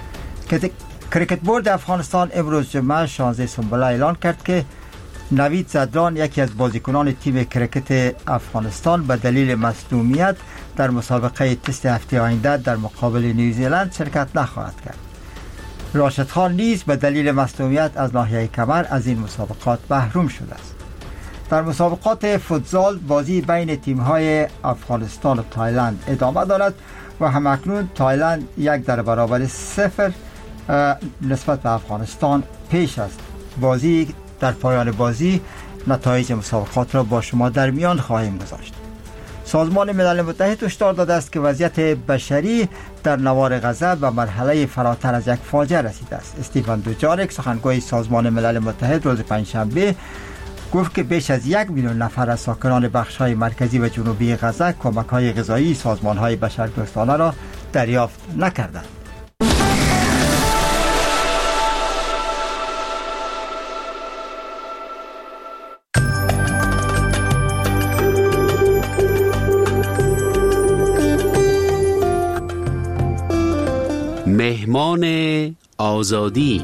کریکت بورد افغانستان امروز جمعه شانزده سنبله اعلان کرد که نوید زدران یکی از بازیکنان تیم کریکت افغانستان به دلیل مصدومیت در مسابقه تست هفته آینده در مقابل نیوزیلند شرکت نخواهد کرد. راشد خان نیز به دلیل مصدومیت از ناحیه کمر از این مسابقات محروم شده است. در مسابقات فوتزال بازی بین تیم‌های افغانستان و تایلند ادامه دارد و همکنون تایلند یک در برابر صفر نسبت به افغانستان پیش است. بازی در پایان بازی نتایج مسابقات را با شما در میان خواهیم گذاشت. سازمان ملل متحد هشدار داده است که وضعیت بشری در نوار غزه به مرحله فراتر از یک فاجعه رسیده است. استیفن دوجارک سخنگوی سازمان ملل متحد روز پنجشنبه گفت که بیش از یک میلیون نفر از ساکنان بخش‌های مرکزی و جنوبی غزه کمک‌های غذایی سازمان‌های بشردوستانه را دریافت نکردند. مهمان آزادی.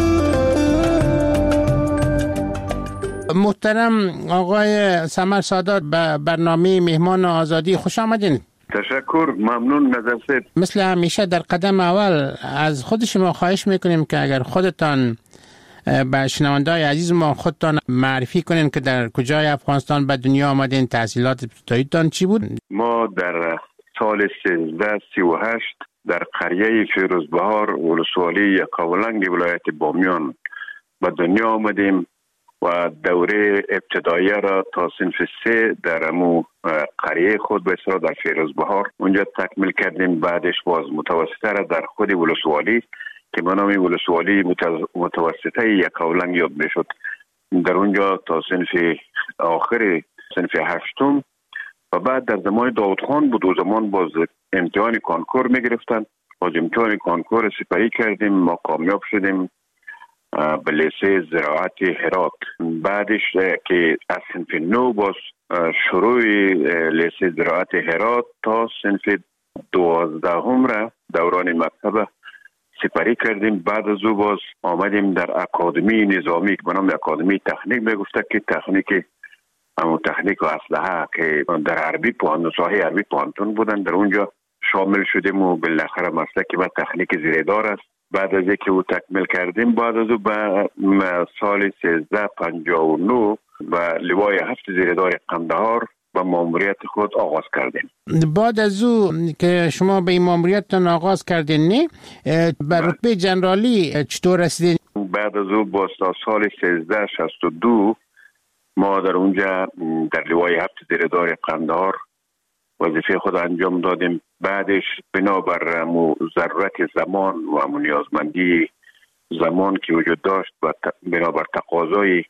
محترم آقای سمر سادات به برنامه مهمان آزادی خوش آمدین. تشکر، ممنون. نظر مثل همیشه در قدم اول از خود شما خواهش میکنیم که اگر خودتان به شنونده‌های عزیز ما خودتان معرفی کنین که در کجای افغانستان به دنیا آمدین، تحصیلات ابتداییتان چی بود؟ ما در سال سیزده سی و هشت در قریه فیروزبهار ولسوالی یکاولنگ ولایت بامیان به دنیا آمدیم و دوره ابتداییه را تا صنف سه در امو قریه خود به اصطلاح در فیروزبهار اونجا تکمیل کردیم. بعدش باز متوسطه را در خود ولسوالی که به نام ولسوالی متوسطه یکاولنگ یاد میشد در اونجا تا صنف آخر صنف هشتم و بعد در زمان داود خان بود و زمان باز امتحان کانکور می گرفتن. باز امتحان کانکور سپری کردیم، ما کامیاب شدیم به لیسه زراعت هرات. بعدش که از صنف نو باز شروع لیسه زراعت هرات تا صنف دوازدهم را دوران مکتب سپری کردیم. بعد از او باز آمدیم در اکادمی نظامی که به نام اکادمی تکنیک می گفته که تکنیک اما تکنیک و اسلحه که در عربی پوهنتون ساحه عربی پوهنتون بودن در اونجا شامل شدیم و بالاخره مسلک و تکنیک زیردار است. بعد از اینکه او تکمیل کردیم بعد از او به سال سیزده پنجاه و نه به لوای هفت زیردار قندهار به ماموریت خود آغاز کردیم. بعد از او که شما به این ماموریتتان آغاز کردین نه به رتبه جنرالی چطور رسیدین؟ بعد از او با سال سیزده شصت و دو ما در اونجا در لوای هفت زیردار قندهار وظیفه خود انجام دادیم. بعدش بنابر ضرورت زمان و نیازمندی زمان که وجود داشت و بنابر تقاضای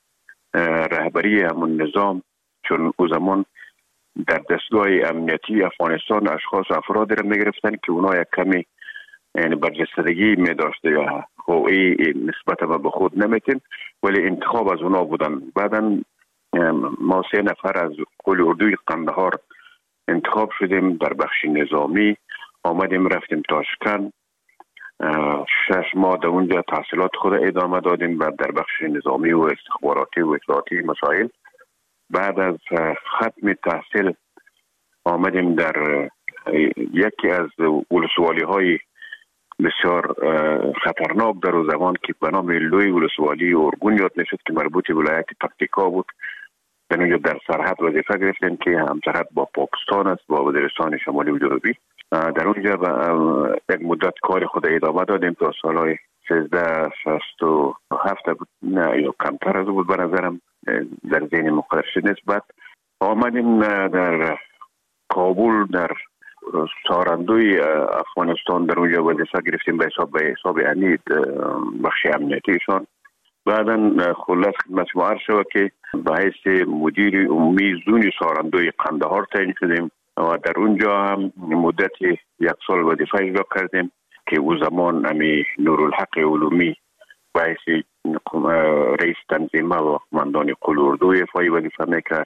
رهبری همون نظام، چون او زمان در دستگاه امنیتی افغانستان اشخاص افرادی را میگرفتن که اونا یک کمی یعنی برجستگی می داشته یا هوئی نسبت به خود نمیتین، ولی انتخاب از اونا بودن. بعدا ما سه نفر از قول اردوی قندهار انتخاب شدیم در بخش نظامی، آمدیم رفتیم تاشکند، شش ماه در اونجا تحصیلات خود ادامه دادیم و در بخش نظامی و استخباراتی و اطلاعاتی مسائل. بعد از ختم تحصیل آمدیم در یکی از ولسوالی های بسیار خطرناک در اون زمان که به نام لوی ولسوالی ارگون یاد میشد که مربوط به ولایت پکتیکا بود. در اونجا در سرحد وظیفه گرفتیم که هم سرحد با پاکستان است، با وزیرستان شمالی و جنوبی. در اونجا یک مدت کار خود ادامه دادیم تا سالهای سیزده شصت و هفت بود، نه یا کمتر از بود به نظرم، در ذهن مقدرش نسبت. آمدیم در کابل در سارندوی افغانستان در اونجا وظیفه گرفتیم به حساب به حساب امنیت بخش امنیتیشان. بعدا خلاص خدمت شما عرض شود که به حیث مدیر عمومی زون سارندوی قندهار تعیین شدیم و در اونجا هم مدت یک سال وظیفه اجرا کردیم که او زمان امی نورالحق علومی به حیث رئیس تنظیمه و قماندان قول اردوی فای وظیفه میکرد.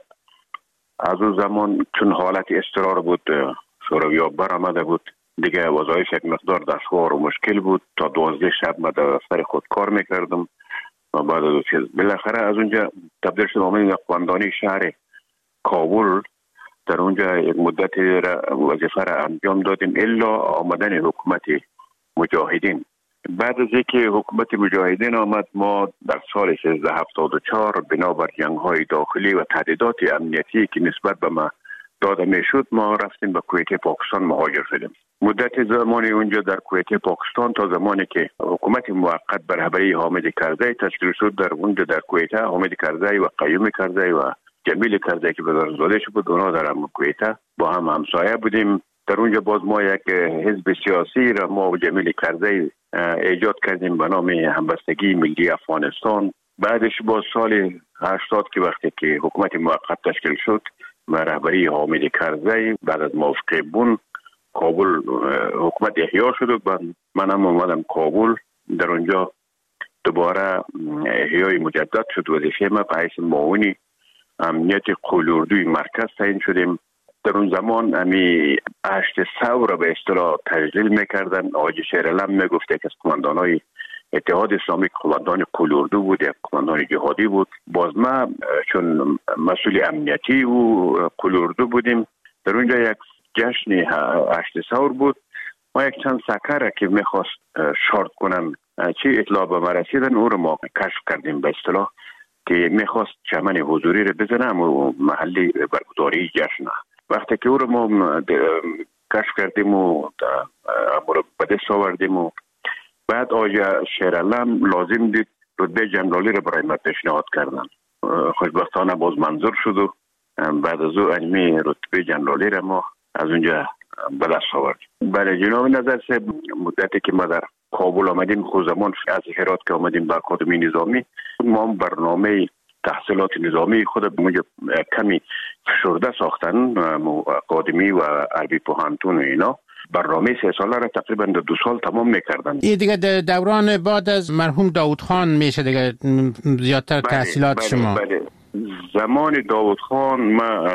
از او زمان چون حالت اضطرار بود، شوروی‌ها برآمده بود، دیگه وظایف یک مقدار دشوار و مشکل بود. تا دوازده شب من در دفتر خود کار میکردم و بعد از چیز بالاخره از اونجا تبدیل شدم آمدیم قماندانی شهر کابل. در اونجا یک مدت وظیفه را انجام دادیم الا آمدن حکومت مجاهدین. بعد از اینکه حکومت مجاهدین آمد، ما در سال سیزده هفتاد و چهار بنابر جنگ‌های داخلی و تهدیدات امنیتی که نسبت به ما داده میشد، ما رفتیم به کویت پاکستان مهاجر شدیم. مدت زمانی اونجا در کویت پاکستان تا زمانی که حکومت موقت به رهبری حامد کرزی تشکیل شد، در اونجا در کویت حامد کرزی و قیوم کرزی و جمیل کرزی که بزرگزاده شد بود، اونا در هم کویت با هم همسایه بودیم. در اونجا باز ما یک حزب سیاسی را ما و جمیل کرزی ایجاد کردیم به نام همبستگی ملی افغانستان. بعدش با سال هشتاد که وقتی که حکومت موقت تشکیل شد و رهبری حامد کرزی، بعد از موافقه بون کابل حکومت احیا شد و من هم اومدم کابل. در اونجا دوباره احیای مجدد شد. وظیفه ما به حیث معاون امنیت قول اردوی مرکز تعیین شدیم. در اون زمان امی هشت ثور را به اصطلاح تجلیل میکردن. آقای شیرعلم میگفت که از قماندانای اتحاد اسلامی قماندان قول اردو بود، یک قماندان جهادی بود. باز ما چون مسئول امنیتی و قول اردو بودیم، در اونجا یک جشن هشت ثور بود. ما یک چند سکر که میخواست شارت کنن چی اطلاع به ما رسیدن، او رو ما کشف کردیم به اصطلاح که میخواست چمن حضوری رو بزنم و محلی برگزاری جشن. وقتی که او رو ما کشف کردیم و به دست آوردیم و بعد آقای شیرعلم لازم دید رتبه جنرالی رو برای ما پیشنهاد کردن. خوشبختانه باز منظور شد و بعد از او علمی رتبه جنرالی رو ما از اونجا به دست آوردیم. برای جناب نظر سه مدتی که ما در کابل آمدیم، خود زمان از هرات که آمدیم به اکادمی نظامی، ما برنامه تحصیلات نظامی خود اونجا کمی فشرده ساختن، اکادمی و عربی پوهنتون و اینا. برنامه سه ساله را تقریبا در دو سال تمام میکردن. این دیگه دوران بعد از مرحوم داود خان میشه دیگه زیادتر تحصیلات بله، شما. بله. زمان داود خان ما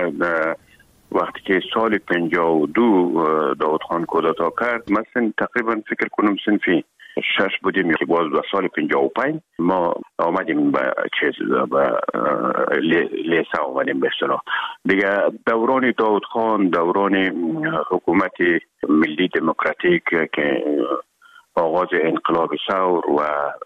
وقتی که سال پنجاه و دو داود خان کودتا کرد، مثلا تقریبا فکر کنم سنفی شش بودیم که باز به سال پنجاه و پنج ما آمدیم به چیز به لیسه آمدیم به اصطلاح. دیگه دوران داود خان دوران حکومت ملی دموکراتیک که آغاز انقلاب ثور و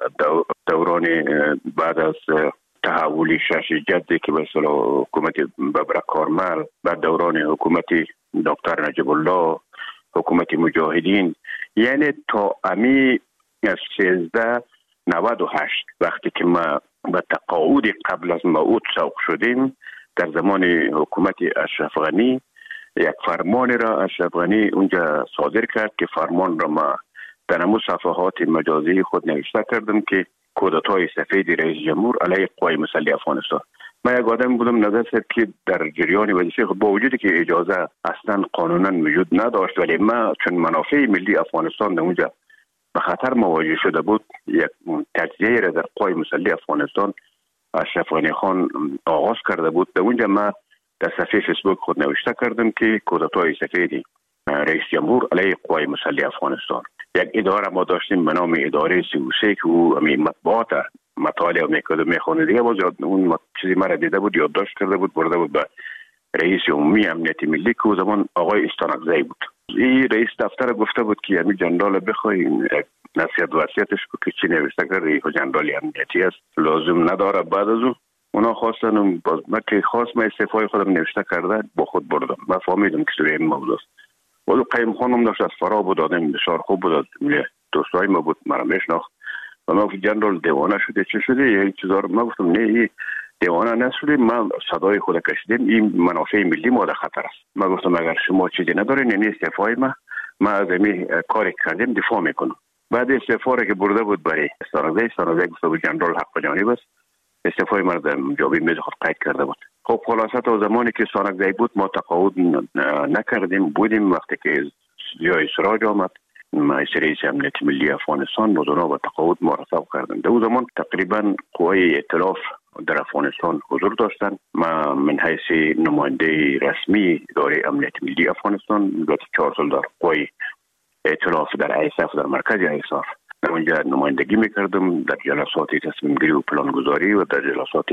دوران بعد از تحولی شش جدی که به اصطلاح حکومت ببرک کارمل، بعد دوران حکومت دکتر نجیب الله، حکومت مجاهدین، یعنی تا امی از سیزده نود و هشت وقتی که ما به تقاعد قبل از موعود سوق شدیم در زمان حکومت اشرف غنی، یک فرمان را اشرف غنی اونجا صادر کرد که فرمان را ما در همون صفحات مجازی خود نوشته کردم که کودتای سفید رئیس جمهور علیه قوای مسلح افغانستان. من یک آدم بودم نظر شد که در جریان وظیفه خود با وجودی که اجازه اصلا قانونا وجود نداشت، ولی ما چون منافع ملی افغانستان در اونجا به خطر مواجه شده بود، یک تجزیه را در قوای مسلح افغانستان اشرف غنی خان آغاز کرده بود. در اونجا ما در صفحه فیسبوک خود نوشته کردم که کودتای سفید رئیس جمهور علیه قوای مسلح افغانستان. یک اداره ما داشتیم به نام اداره سی و سه که او مطبوعات مطالعه میکرد و میخونه. دیگه باز اون چیزی مرا دیده بود، یادداشت کرده بود، برده بود به رئیس عمومی امنیت ملی که او زمان آقای استانکزی بود. این رئیس دفتر گفته بود که همین جنرال بخوای نصیحت و وصیتش که چی نوشته کرده، این جنرال امنیتی است، لازم نداره. بعد از اون اونا خواستن باز من که خواست ما استعفای خودم نوشته کرده با خود بردم. من فهمیدم که سوی این موضوع است. ولی قیم خانم داشت از فرا بود، آدم بسیار خوب بود، دوستای ما بود، مرا میشناخت و ما گفت جنرال دیوانه شده، چه شده؟ یه چیزا رو ما گفتم نه، این دیوانه نشده، ما صدای خود کشیدیم، این منافع ملی ما در خطر است. ما گفتم اگر شما چیزی ندارین یعنی استعفای ما ما از این کاری کردیم دفاع میکنم. بعد استعفا که برده بود برای استانکزی، استانکزی گفته بود جنرال حق جانب است، استعفای ما در جوابی میز خود قید کرده بود. خب خلاصه تا زمانی که استانکزی بود ما تقاعد نکردیم، بودیم. وقتی که جای سراج آمد رئیس امنیت ملی افغانستان بود، اونا با تقاعد مرتب کردن. در اون زمان تقریبا قوای ائتلاف در افغانستان حضور داشتن. ما من حیث نماینده رسمی اداره امنیت ملی افغانستان گذشته چهار سال در قوای ائتلاف در ایساف، در مرکز ایساف در اونجا نمایندگی میکردم در جلسات تصمیم گیری و پلانگذاری و در جلسات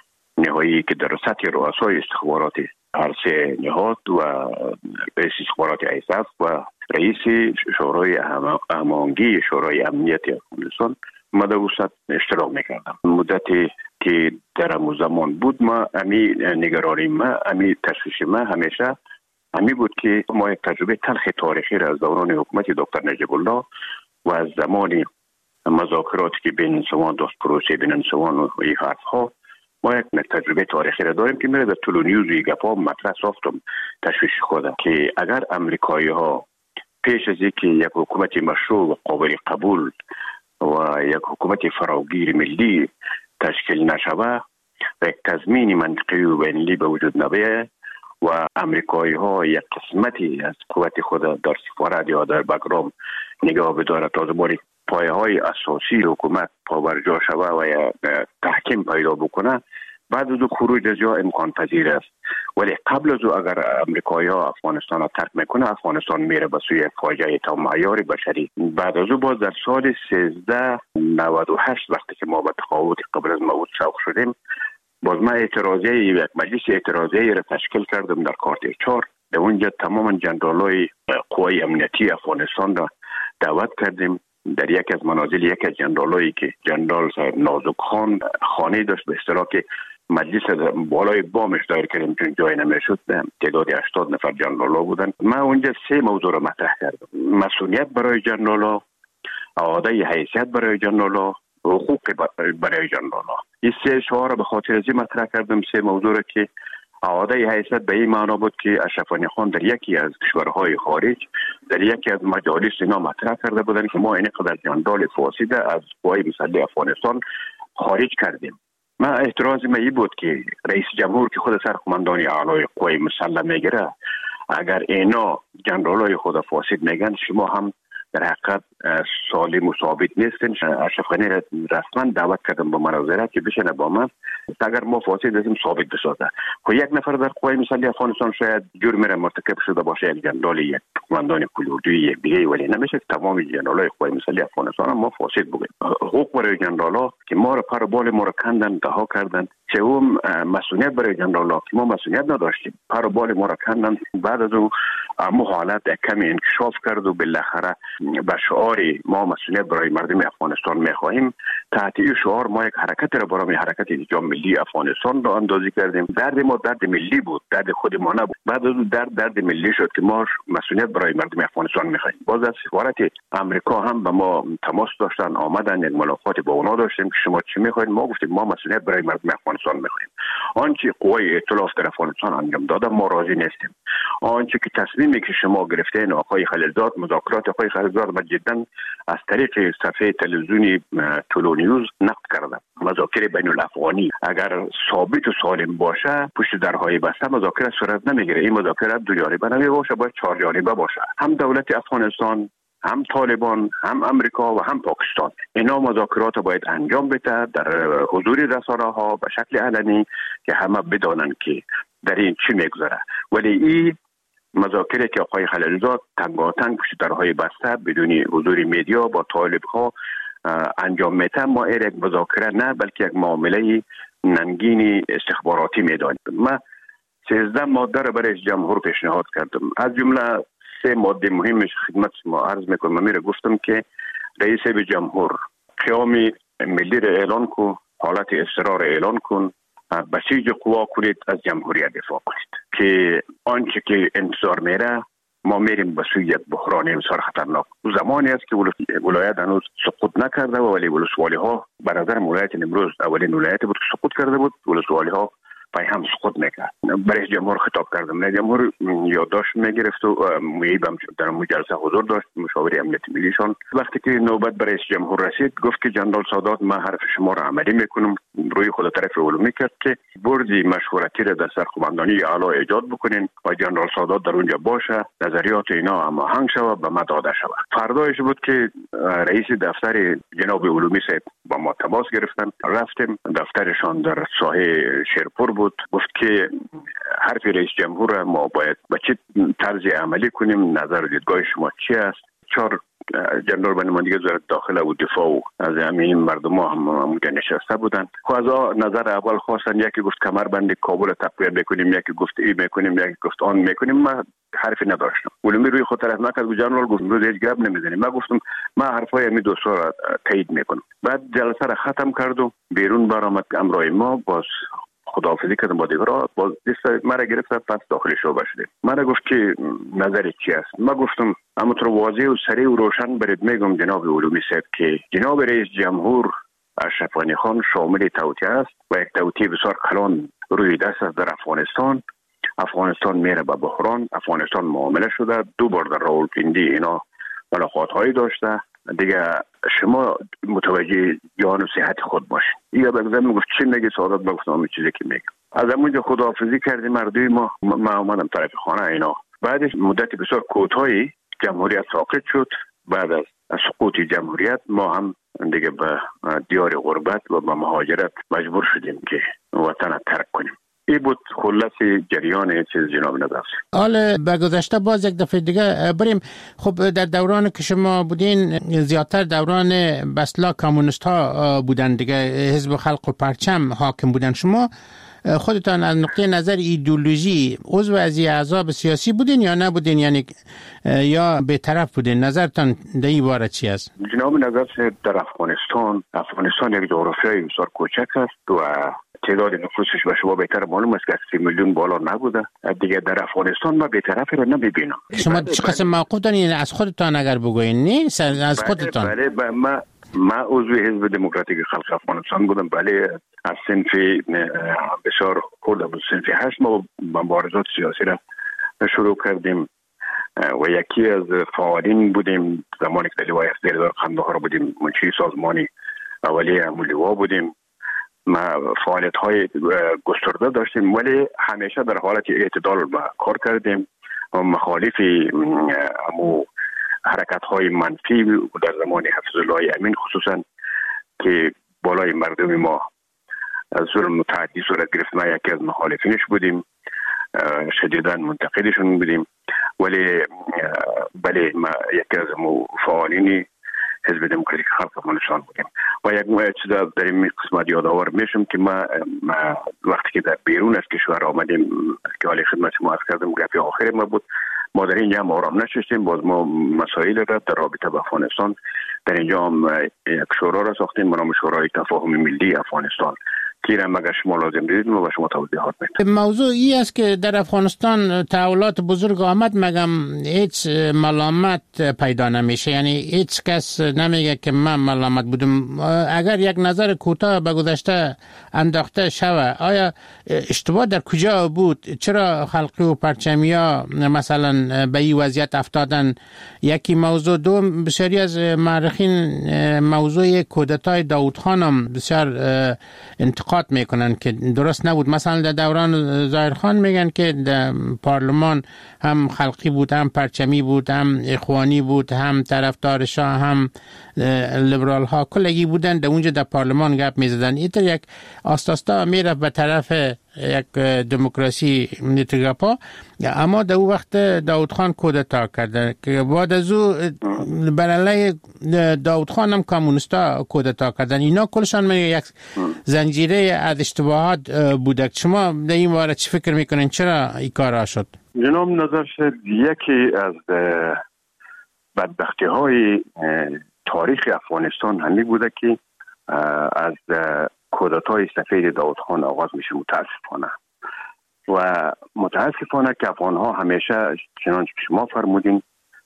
نهایی که در سطح رؤسای استخبارات هر سه نهاد و رئیس استخبارات ایساف و رئیس شورای هماهنگی شورای امنیت افغانستان ما در وسط اشتراک میکردم. مدتی که در همون زمان بود ما امی نگرانی ما امی تشویش ما همیشه امی بود که ما یک تجربه تلخ تاریخی را از دوران حکومت دکتر نجیب الله و از زمان مذاکراتی که بین انسوان داشت، پروسه بین انسوان و این حرف ها، ما یک تجربه تاریخی را داریم که میره در طول نیوز و گپا مطرح ساختم تشویش خودم که اگر امریکایی ها پیش از اینکه یک حکومت مشروع و قابل قبول و یک حکومت فراگیر ملی تشکیل نشوه و یک تضمین منطقی و بین‌المللی به وجود نبیه و امریکایی ها یک قسمتی از قوت خود در سفارت یا در بگرام نگاه بداره تا زمانی پایه های اساسی حکومت پابرجا شوه و یا تحکیم پیدا بکنه، بعد از او خروج از جا امکان پذیر است. ولی قبل از او اگر امریکایی ها افغانستان را ترک میکنه، افغانستان میره به سوی فاجعه تا معیار بشری. بعد از او باز در سال سیزده نود و هشت وقتی که ما به تقاعد قبل از موعود سوق شدیم، باز ما اعتراضیه یک مجلس اعتراضیه را تشکیل کردم در کارت چهار. در اونجا تمام جنرالای قوای امنیتی افغانستان را دعوت کردیم. در یک از منازل یک از جنرالایی که جنرال صاحب نازک خان خانه داشت به اصطلاح که مجلس بالای بامش دایر کردیم چون جای نمیشد، تعداد هشتاد نفر جنرالا بودن. من اونجا سه موضوع را مطرح کردم: مسئولیت برای جنرالا، اعاده حیثیت برای جنرالا، حقوق برای جنرالا. این سه شعار را به خاطر ازی مطرح کردم، سه موضوع را که اعاده حیثیت به این معنا بود که اشرف غنی خان در یکی از کشورهای خارج در یکی از مجالس اینا مطرح کرده بودن که ما این قدر جنرال فاسد از قوای مسلح افغانستان خارج کردیم. ما اعتراض ما این بود که رئیس جمهور که خود سرقماندان اعلای قوای مسلح میگیره، اگر اینا جنرالای خود فاسد میگن، شما هم در حقیقت سالم و ثابت نیستن. اشرف غنی را رسما دعوت کردم به مناظره که بشینه با من، اگر ما فاسد هستیم ثابت بسازه. خب یک نفر در قوای مسلح افغانستان شاید جرم را مرتکب شده باشه، یک جنرال، یک قماندان کلوردوی، یک دیگه، ولی نمیشه که تمام جنرالای قوای مسلح افغانستان ما فاسد بگیم. حقوق برای جنرالا که ما را پر بال ما را کندن، رها کردن. سوم مسئولیت برای جنرالا که ما مسئولیت نداشتیم، پر بال ما را کندن. بعد از اون مو حالت کمی انکشاف کرد و بالاخره به شعار ما مسئولیت برای مردم افغانستان میخواهیم تحت این شعار ما یک حرکت را برای حرکت انجام ملی افغانستان را اندازی کردیم. درد ما درد ملی بود، درد خود ما نبود. بعد از اون درد درد ملی شد که ما مسئولیت برای مردم افغانستان می‌خوایم. باز از سفارت آمریکا هم به ما تماس داشتن، آمدن، یک ملاقات با اونا داشتیم که شما چی می‌خواید؟ ما گفتیم ما مسئولیت برای مردم افغانستان می‌خوایم. آنچه قوای ائتلاف در افغانستان انجام داده ما راضی نیستیم. آنچه که تصمیمی که شما گرفتین آقای خلیلزاد، مذاکرات آقای خلیلزاد ما جدا از طریق صفحه تلویزیونی طلو نیوز نقد کردم. مذاکره بین الافغانی اگر ثابت و سالم باشه پشت درهای بسته مذاکره صورت نمیگیره. این مذاکره دو جانبه نمیباشه، باید چهار جانبه باشه. هم دولت افغانستان، هم طالبان، هم امریکا و هم پاکستان اینا مذاکرات باید انجام بده در حضور رسانه ها به شکل علنی که همه بدانن که در این چی میگذره. ولی این مذاکره که آقای خلیلزاد تنگاتنگ پشت درهای بسته بدون حضور میدیا با طالب ها انجام میده، ما این یک مذاکره نه بلکه یک معامله ننگین استخباراتی میدانیم. من سیزده ماده را برای جمهور پیشنهاد کردم، از جمله سه ماده مهمش خدمت ما عرض میکنم. من میره گفتم که رئیس به جمهور قیام ملی را اعلان کن، حالت اضطرار اعلان کن، بسیج قوا کنید، از جمهوریت دفاع کنید که آنچه که انتظار میره ما میریم به سوی یک بحران انصار خطرناک. زمانی است که ولایت هنوز سقوط نکرده و ولی ولسوالی ها به نظر ولایت امروز اولین ولایتی بود که سقوط کرده بود. ولسوالی ها پای هم سقوط میکرد. برای جمهور خطاب کردم. نه جمهور یادداشت میگرفت و میبم در مجلسه حضور داشت مشاور امنیت ملیشان. وقتی که نوبت برای جمهور رسید گفت که جنرال سادات من حرف شما را عملی میکنم. روی خود طرف علومی کرد که بردی مشورتی را در سرقماندانی اعلی ایجاد بکنین و جنرال سادات در اونجا باشه، نظریات اینا هماهنگ شود به ما داده شود. فردایش بود که رئیس دفتر جناب علومی صاحب با ما تماس گرفتن. رفتیم دفترشان در ساحه شیرپور بود. گفت که حرف رئیس جمهور ما باید به چه طرز عملی کنیم، نظر و دیدگاه شما چی است؟ چهار جنرال به نمایندگی وزارت داخله و دفاع و از همین مردم ها هم اونجا نشسته بودن. خواهد نظر اول خواستن، یکی گفت کمربند کابل تقویت بکنیم، یکی گفت ای میکنیم، یکی گفت آن میکنیم. من حرفی نداشتم. علومی روی خود طرف نکرد و جنرال گفت روز هیچ گپ نمیزنیم. من گفتم من حرفای امی دوستا را تایید میکنم. بعد جلسه را ختم کرد و بیرون برآمد. امرای ما باز خداحافظی کردم با دیگران. باز دست مرا گرفت پس داخل شعبه شدیم. مرا گفت که نظرت چی است؟ من گفتم همونطور واضح و سریع و روشن برید میگم جناب علومی صاحب که جناب رئیس جمهور اشرف غنی خان شامل توطئه است و یک توطئه بسیار کلان روی دست است در افغانستان. افغانستان میره به بحران. افغانستان معامله شده. دو بار در راولپیندی اینا ملاقات هایی داشته. دیگه شما متوجه جان و صحت خود باشین. یا بگذارم میگفت چی میگی سعادت؟ بگفتم همین چیزی که میگم. از همونجا خداحافظی کردیم مردم ما. ما آمدم طرف خانه اینا. بعدش مدت بسیار کوتاهی جمهوریت ساقط شد. بعد از سقوط جمهوریت ما هم دیگه به دیار غربت و به مهاجرت مجبور شدیم که وطن ترک کنیم. این بود خلاصه جریان چیز جناب نظر. حالا به گذشته باز یک دفعه دیگه بریم. خب در دوران که شما بودین زیادتر دوران بسلا کمونیست ها بودن دیگه، حزب خلق و پرچم حاکم بودن. شما خودتان از نقطه نظر ایدئولوژی عضو از احزاب سیاسی بودین یا نبودین، یعنی یا به طرف بودین؟ نظرتان در این باره چی است؟ جناب نظر در افغانستان افغانستان یک جغرافیای بسیار کوچک است و تعداد نفوسش به شما بهتر معلوم است که سی میلیون بالا نبوده. دیگه در افغانستان ما بی‌طرفی رو نمیبینم. شما چه قسم موقف دارین از خودتان اگر بگوین؟ نه از خودتان. بله بله ما ما عضو حزب دموکراتیک خلق افغانستان بودم. بله از صنف بسیار خود از صنف هشت ما مبارزات سیاسی را شروع کردیم و یکی از فعالین بودیم. زمانی که در لوای افزیردار قندهار بودیم منشی سازمانی اولیه امولیوا بودیم. ما فعالیت های گسترده داشتیم ولی همیشه در حالت اعتدال کار کردیم و مخالف امو حرکت های منفی در زمان حفظ الله امین خصوصا که بالای مردم ما ظلم و تعدی صورت گرفت. ما یکی از مخالفینش بودیم، شدیداً منتقدشون بودیم. ولی بله ما یکی از فعالین حزب دموکراتیک خلق افغانستان بودیم و یک چیز در این قسمت یادآور میشم که ما, ما وقتی که در بیرون از کشور آمدیم که حالی خدمت ما عرض کردم گپی آخر ما بود، ما در اینجا هم آرام نشستیم، باز ما مسائل را در رابطه با افغانستان در اینجا هم یک شورا را ساختیم به نام شورای تفاهم ملی افغانستان که را مگر شما لازم دیدید ما به شما توضیحات میدیم. موضوع ای است که در افغانستان تحولات بزرگ آمد، مگم هیچ ملامت پیدا نمیشه، یعنی هیچ کس نمیگه که من ملامت بودم. اگر یک نظر کوتاه به گذشته انداخته شود، آیا اشتباه در کجا بود؟ چرا خلقی و پرچمیا مثلا به این وضعیت افتادن؟ یکی موضوع. دوم، بسیاری از مورخین موضوع کودتای داود خان هم بسیار انتقاد میکنن که درست نبود. مثلا در دوران ظاهر خان میگن که در پارلمان هم خلقی بود، هم پرچمی بود، هم اخوانی بود، هم طرفدار شاه، هم لیبرال ها کلگی بودن. در اونجا در پارلمان گپ میزدن. اینطور یک آستاستا میره به طرف یک دموکراسی نیتگاپا. اما در اون وقت داود خان کودتا کرده که بعد از او بر علیه داود خان هم کمونیستا کودتا کردن. اینا کلشان میگه یک زنجیره از اشتباهات بوده. شما در این باره چی فکر میکنین؟ چرا این کارا شد؟ جناب نظر شد یکی از بدبختی های تاریخ افغانستان همین بوده که از کودتای سفید داود خان آغاز میشه. متاسفانه و متاسفانه که افغان ها همیشه چنانچه شما فرمودین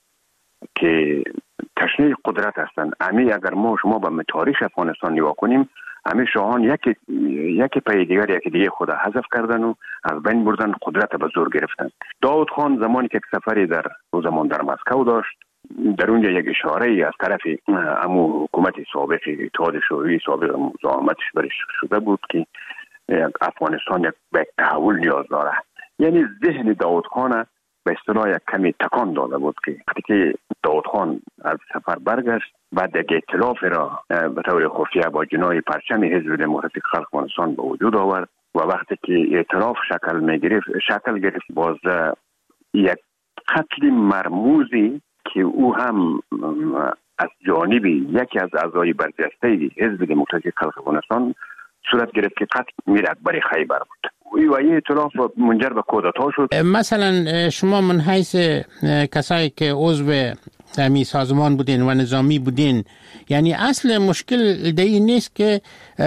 که تشنه قدرت هستند. امی اگر ما شما به تاریخ افغانستان نگاه کنیم، امی شاهان یکی یکی پای دیگر یکی دیگه خود حذف کردن و از بین بردن، قدرت به زور گرفتن. داود خان زمانی که سفری در او زمان در مسکو داشت، در اونجا یک اشاره ای از طرف امو حکومت سابق اتحاد شوروی سابق مزاحمتش برش شده بود که افغانستان یک به تحول نیاز داره. یعنی ذهن داود خان به اصطلاح یک کمی تکان داده بود که وقتی که داود خان از سفر برگشت، بعد یک ائتلاف را به طور خفیه با جناح پرچم حزب دموکراتیک خلق افغانستان به وجود آورد و وقتی که ائتلاف شکل میگرفت شکل گرفت باز یک قتل مرموزی که او هم از جانب یکی از اعضای برجسته حزب دموکراتیک خلق افغانستان صورت گرفت که قتل میر اکبر خیبر بود. و این ائتلاف منجر به کودتا شد. مثلا شما من حیث کسایی که عضو امی سازمان بودین و نظامی بودین، یعنی اصل مشکل دی نیست که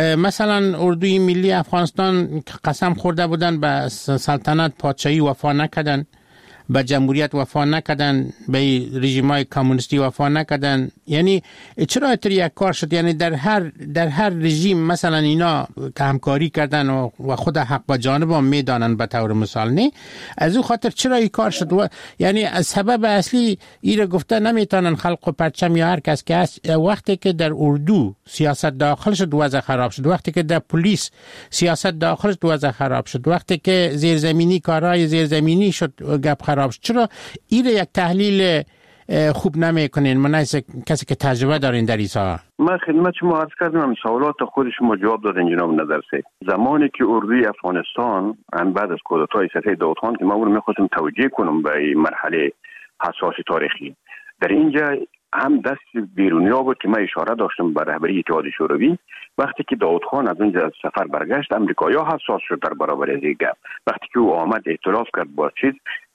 مثلا اردوی ملی افغانستان قسم خورده بودن به سلطنت پادشاهی وفا نکردن، به جمهوریت وفا نکردن، به رژیم‌های کمونیستی وفا نکردن؟ یعنی چرا اتر یک کار شد؟ یعنی در هر در هر رژیم مثلا اینا که همکاری کردن و, و خود حق با جانب هم میدانن به طور مثال، نه از او خاطر چرا این کار شد؟ و یعنی از سبب اصلی ایره گفته نمیتونن خلق و پرچم یا هر کس که هست. وقتی که در اردو سیاست داخل شد وضع خراب شد، وقتی که در پلیس سیاست داخل شد وضع خراب شد، وقتی که زیرزمینی کارهای زیرزمینی شد گپ خراب. چرا این یک تحلیل خوب نمی کنین؟ من از کسی که تجربه دارین در این ساحه. من خدمت شما عرض کردم، سوالات خود شما جواب دادین جناب نظر سید. زمانی که اردوی افغانستان هم بعد از کودتای سفید داود خان که ما اون می‌خواستم توجیه کنم به این مرحله حساس تاریخی، در اینجا هم دست بیرونیا بود که من اشاره داشتم به رهبری اتحاد شوروی. وقتی که داود خان از اونجا از سفر برگشت، امریکایی‌ها حساس شد در برابر از این گپ. وقتی که او آمد ائتلاف کرد با چیز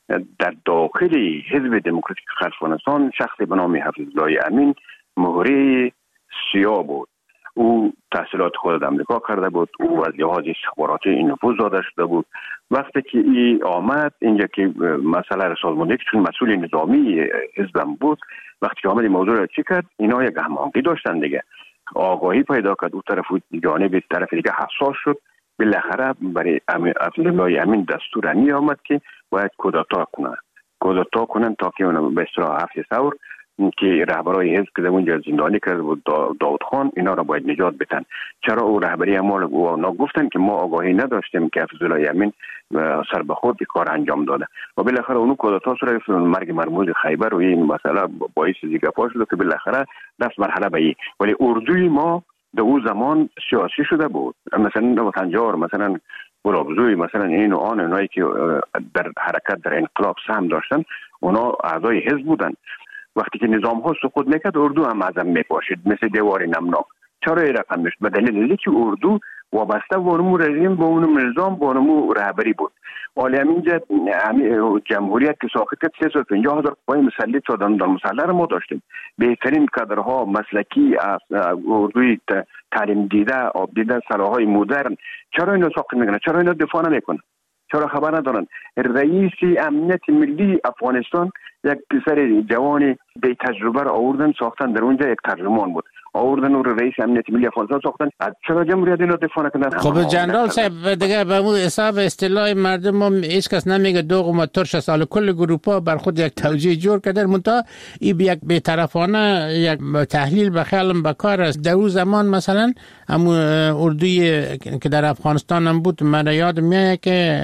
در داخل حزب دموکراتیک خلق افغانستان، شخصی به نام حفیظالله امین مهره سیاه بود. او تحصیلات خود در امریکا کرده بود، او از لحاظ استخباراتی این نفوذ داده شده بود. وقتی که ای آمد اینجا که مسئله را سازماندهی که چون مسئول نظامی حزبم بود، وقتی که آمد این موضوع را چی کرد، اینا یک هماهنگی داشتن دیگه، آگاهی پیدا کرد، او طرف جانب طرف دیگه حساس شد. بالاخره برای حفیظالله امین دستور می آمد که باید کودتا کنن کودتا کنن تا که اون به اصطلاح هفت ثور که رهبرای حزب که در اونجا زندانی کرده بود داود خان، اینا را باید نجات بدن. چرا او رهبری اعمال او گفتن که ما آگاهی نداشتیم که حفیظالله امین سر به خود کار انجام داده و بالاخره اون کودتا صورت گرفت. مرگ مرموز خیبر و این مسئله باعث دیگه پاش شد که بالاخره رفت مرحله به این. ولی اردوی ما در اون زمان سیاسی شده بود. مثلا وطنجار، مثلا گلابزوی، مثلا این و آن، اونایی که در حرکت در انقلاب سهم داشتن، اونا اعضای حزب بودن. وقتی که نظام ها سقوط میکرد، اردو هم ازم میپاشید مثل دیوار نمناک. چرا این رقم میشد؟ به دلیل اینکه اردو وابسته به اونمو رژیم، به اونمو نظام، به اونمو رهبری بود. ولی همینجا جمهوریت که ساخت کرد سه سال پنجاه هزار قوای مسلح شدن در مسلح رو ما داشتیم. بهترین کادرها مسلکی اردوی تعلیم دیده، آب دیده، سلاح‌های مدرن. چرا اینا ساخت میکنن؟ چرا اینا دفاع نمیکنن؟ چرا خبر ندارن؟ رئیس امنیت ملی افغانستان یک پسر جوانی بی تجربه را آوردن ساختن، در اونجا یک ترجمان بود، آوردن اون رئیس امنیت ملی افغانستان ساختن. از چرا جمهوریت اینو دفاع نکردن؟ خب جنرال صاحب دیگه به اون حساب اصطلاح مردم هم هیچ کس نمیگه دوغ و ترش سال کل گروپا بر خود یک توجیه جور کردن، منتها این یک بی‌طرفانه یک تحلیل به خیالم بکار است. در اون زمان مثلا همون اردوی که در افغانستان هم بود، من یاد میاد که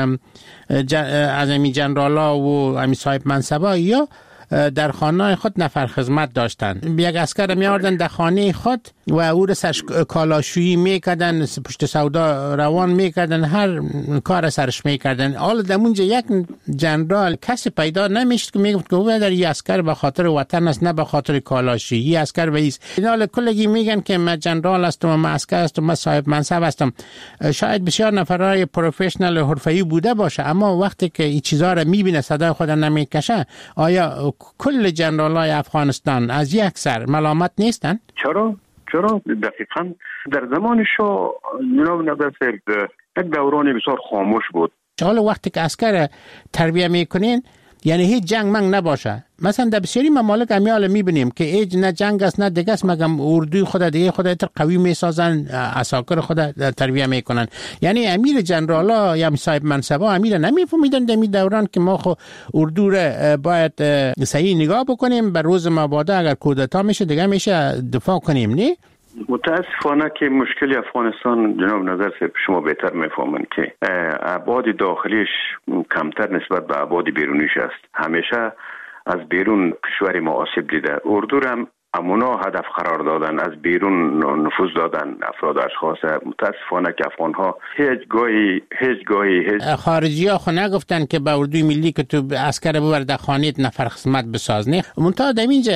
از امی جنرالا و امی صاحب منصبا یا در خانه خود نفر خدمت داشتن، یک اسکر میاردن در خانه خود و او را سرش کالاشویی میکردن، پشت سودا روان میکردن، هر کار سرش میکردن. حالا در اونجا یک جنرال کسی پیدا نمیشد که میگفت که او در این اسکر به خاطر وطن است، نه به خاطر کالاشویی. این اسکر و ایست حالا کلگی میگن که من جنرال هستم و من اسکر هستم و من صاحب منصب هستم. شاید بسیار نفرای پروفشنال حرفه‌ای بوده باشه، اما وقتی که این چیزا رو میبینه صدای خود نمیکشه، آیا کل جنرالای افغانستان از یک سر ملامت نیستن؟ چرا؟ چرا؟ دقیقاً در زمان شاه جناب نظر صاحب یک دورانی بسیار خاموش بود. حالا وقتی که عسکر تربیه میکنین یعنی هیچ جنگ منگ نباشه. مثلا در بسیاری ممالک امیال میبینیم که هیچ نه جنگ است نه دیگه است، مگم اردوی خود دیگه خود تر قوی میسازن، عساکر خود تربیه میکنن. یعنی امیر جنرالا یا صاحب منصبا امیر نمیفهمیدن در می دوران که ما خو اردو را باید صحیح نگاه بکنیم، بر روز مبادا اگر کودتا میشه دیگه میشه دفاع کنیم. نه متاسفانه که مشکل افغانستان جناب نظر صاحب شما بهتر میفهمن که ابعاد داخلیش کمتر نسبت به ابعاد بیرونیش است. همیشه از بیرون کشور ما آسیب دیده. اردو هم امونا هدف قرار دادن، از بیرون نفوذ دادن افراد اشخاص. متاسفانه که افغانها هیچ گاهی هیچ گاهی هیچ خارجی ها خو نگفتن که به اردوی ملی که تو عسکر ببر در خانیت نفر خدمت بساز. نه منتها در اینجا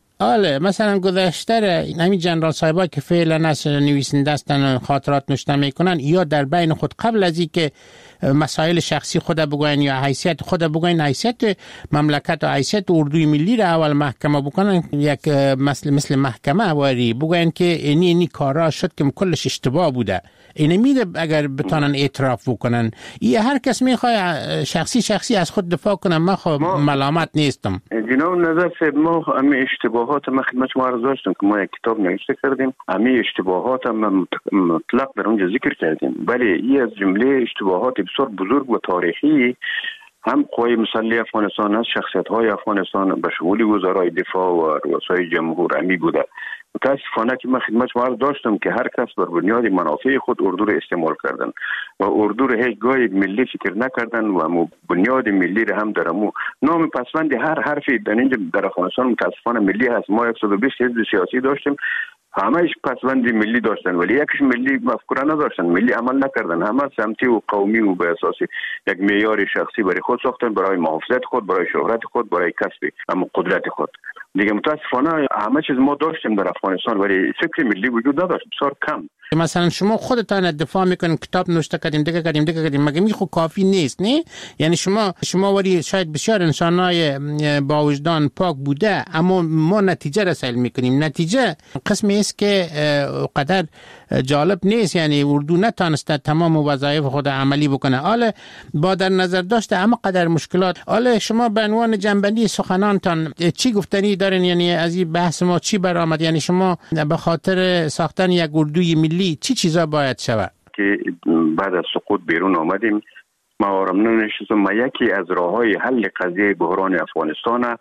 آله مثلا گذشته همین جنرال صاحبا که فعلا از نویسنده هستن خاطرات نوشته میکنن، یا در بین خود قبل از اینکه مسائل شخصی خود بگوین یا حیثیت خود بگوین، حیثیت مملکت و حیثیت اردوی ملی را اول محکمه بکنن، یک مثل مثل محکمه واری بگوین که اینی اینی کارا شد که کلش اشتباه بوده. اینه میده اگر بتونن اعتراف بکنن. این هر کس میخواد شخصی شخصی از خود دفاع کنه، من خب ملامت نیستم. جناب نظر صاحب ما همه اشتباهات ما خدمت شما عرض داشتم که ما یک کتاب نوشته کردیم، همه اشتباهات ما مطلق در اونجا ذکر کردیم. ولی این از جمله اشتباهات بسیار بزرگ و تاریخی هم قوای مسلح افغانستان است، شخصیت های افغانستان به شمول وزرای دفاع و رؤسای جمهور امی بوده. متاسفانه که من خدمت شما داشتم که هر کس بر بنیاد منافع خود اردو رو استعمال کردن و اردو رو هیچ گاهی ملی فکر نکردن و بنیاد ملی رو هم درمو نام پسوند هر حرفی در اینجا در افغانستان متاسفانه ملی هست. ما صد و بیست حزب سیاسی داشتیم، همهش پسوند ملی داشتن ولی یکیش ملی مفکوره نداشتن، ملی عمل نکردن، همه سمتی و قومی و به اساس یک معیار شخصی برای خود ساختن، برای محافظت خود، برای شهرت خود، برای کسب اما قدرت خود. دیگه متاسفانه همه چیز ما داشتیم در افغانستان ولی فکر ملی وجود نداشت، بسیار کم. مثلا شما خودتان دفاع میکنین، کتاب نوشته کردیم، دیگه کردیم دیگه کردیم، مگه می خو کافی نیست؟ نه یعنی شما شما ولی شاید بسیار انسانای با وجدان پاک بوده، اما ما نتیجه رسول میکنیم. نتیجه قسمی است که قدر جالب نیست، یعنی اردو نتونسته تمام وظایف خود عملی بکنه. حالا با در نظر داشته اما قدر مشکلات، حالا شما به عنوان جنبندی سخنانتان چی گفتنی دارین؟ یعنی از این بحث ما چی برآمد؟ یعنی شما به خاطر ساختن یک اردوی ملی چی چیزا باید شود؟ که بعد از سقوط بیرون آمدیم، ما آرام نشستم، ما یکی از راههای حل قضیه بحران افغانستان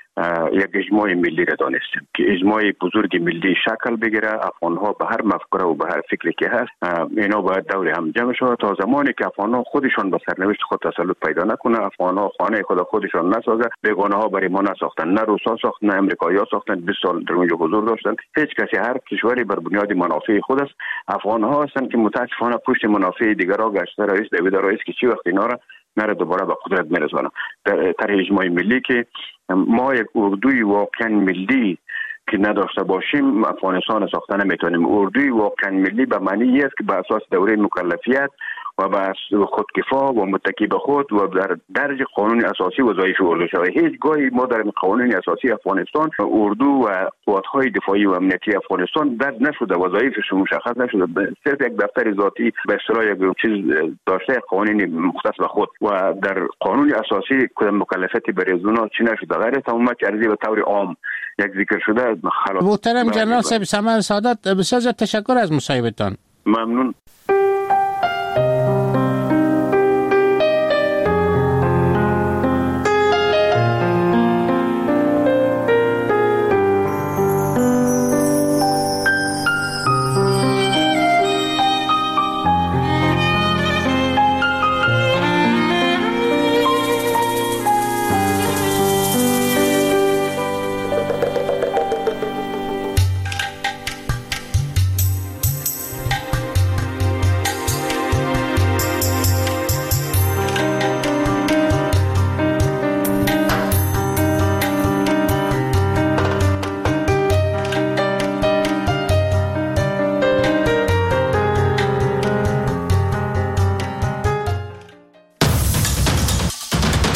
یک اجماع ملی را دانستیم که اجماع بزرگ ملی شکل بگیره. افغانها به هر مفکوره و به هر فکری که هست اینا باید دور هم جمع شود تا زمانی که افغانها خودشان به سرنوشت خود تسلط پیدا نکنه، افغانها خانه خود خودشان نسازه. بیگانه ها برای ما نساختن، نه روسا ساختن نه امریکایی‌ها ساختن، بیست سال در اونجا حضور داشتن. هیچ کسی، هر کشوری بر بنیاد منافع خود است. افغانها هستند که متاسفانه پشت منافع دیگرها گشته. رئیس دوید رئیس که چی وقت اینا را نره دوباره به قدرت میرسونه. در اجماع ملی که ما یک اردوی واقعا ملی که نداشته باشیم افغانستان ساخته نمیتونیم. اردوی واقعا ملی به معنی است که به اساس دوره مکلفیت و به خودکفا و متکی به خود و در درج قانون اساسی وظایف اردو شود. هیچ گاهی ما در قانون اساسی افغانستان اردو و قوات‌های دفاعی و امنیتی افغانستان درج نشده، وظایفش مشخص نشده، صرف یک دفتر ذاتی به اصطلاح یک چیز داشته قوانین مختص به خود و در قانون اساسی کدام مکلفیتی برای اونا چی نشده غیر تمام که عرضی به طور عام یک ذکر شده. محترم جنرال صاحب سمر سعادت، بسیار تشکر از مصاحبتان. ممنون.